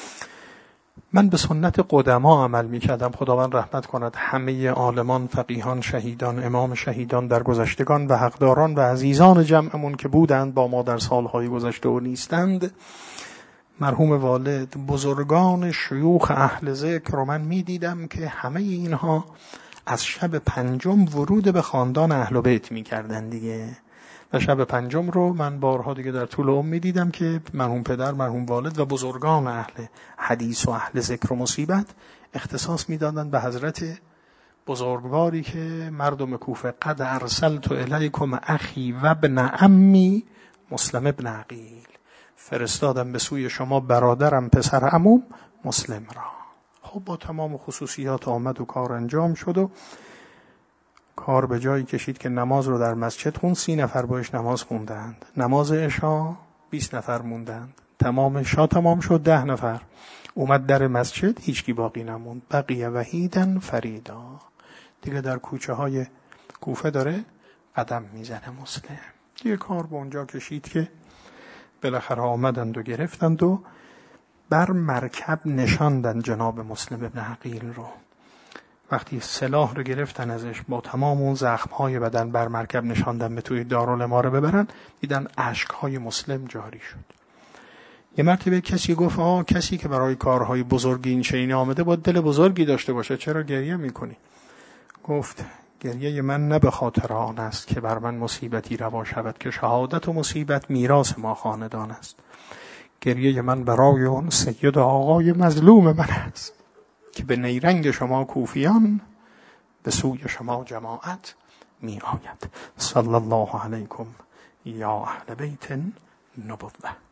من به سنت قدما عمل میکردم. خداوند رحمت کند همه عالمان، فقیهان، شهیدان، امام شهیدان در گذشتگان و حقداران و عزیزان جمعمون که بودند با ما در سالهای گذشته و نیستند، مرحوم والد، بزرگان شیوخ اهل ذکر رو من میدیدم که همه اینها از شب پنجم ورود به خاندان اهل بیت میکردن دیگه، و شب پنجم رو من بارها دیگه در طول عمر میدیدم که مرحوم پدر، مرحوم والد و بزرگان اهل حدیث و اهل ذکر و مصیبت اختصاص میدادن به حضرت بزرگواری که مردم کوفه قد ارسلت الیکم اخی و ابن عمی مسلم ابن عقیل، فرستادم به سوی شما برادرم پسر عموم مسلم را. خب با تمام خصوصیات آمد و کار انجام شد و کار به جایی کشید که نماز رو در مسجد خوند، سی نفر باش نماز خوندند. نماز عشا بیست نفر موندند. تمام عشا تمام شد، ده نفر. اومد در مسجد، هیچکی باقی نموند. بقیه وحیدن فریدا. دیگه در کوچه های کوفه داره قدم میزنه مسلم. دیگه کار به اونجا کشید که بالاخره آمدند و گرفتند و بر مرکب نشاندن جناب مسلم ابن عقیل رو. وقتی سلاح رو گرفتن ازش، با تمام اون زخم‌های بدن بر مرکب نشاندن به توی دارالاماره ببرن، دیدن اشک‌های مسلم جاری شد. یه مرتبه کسی گفت آه کسی که برای کارهای بزرگی این چنین آمده باید دل بزرگی داشته باشه، چرا گریه میکنی؟ گفت گریه من نه به خاطر آن است که بر من مصیبتی روا شود که شهادت و مصیبت میراث ما خاندان است. گریه من برای اون سید آقای مظلوم من است که به نیرنگ شما کوفیان به سوی شما جماعت می آید. صلی الله علیکم یا اهل بیت نبوة.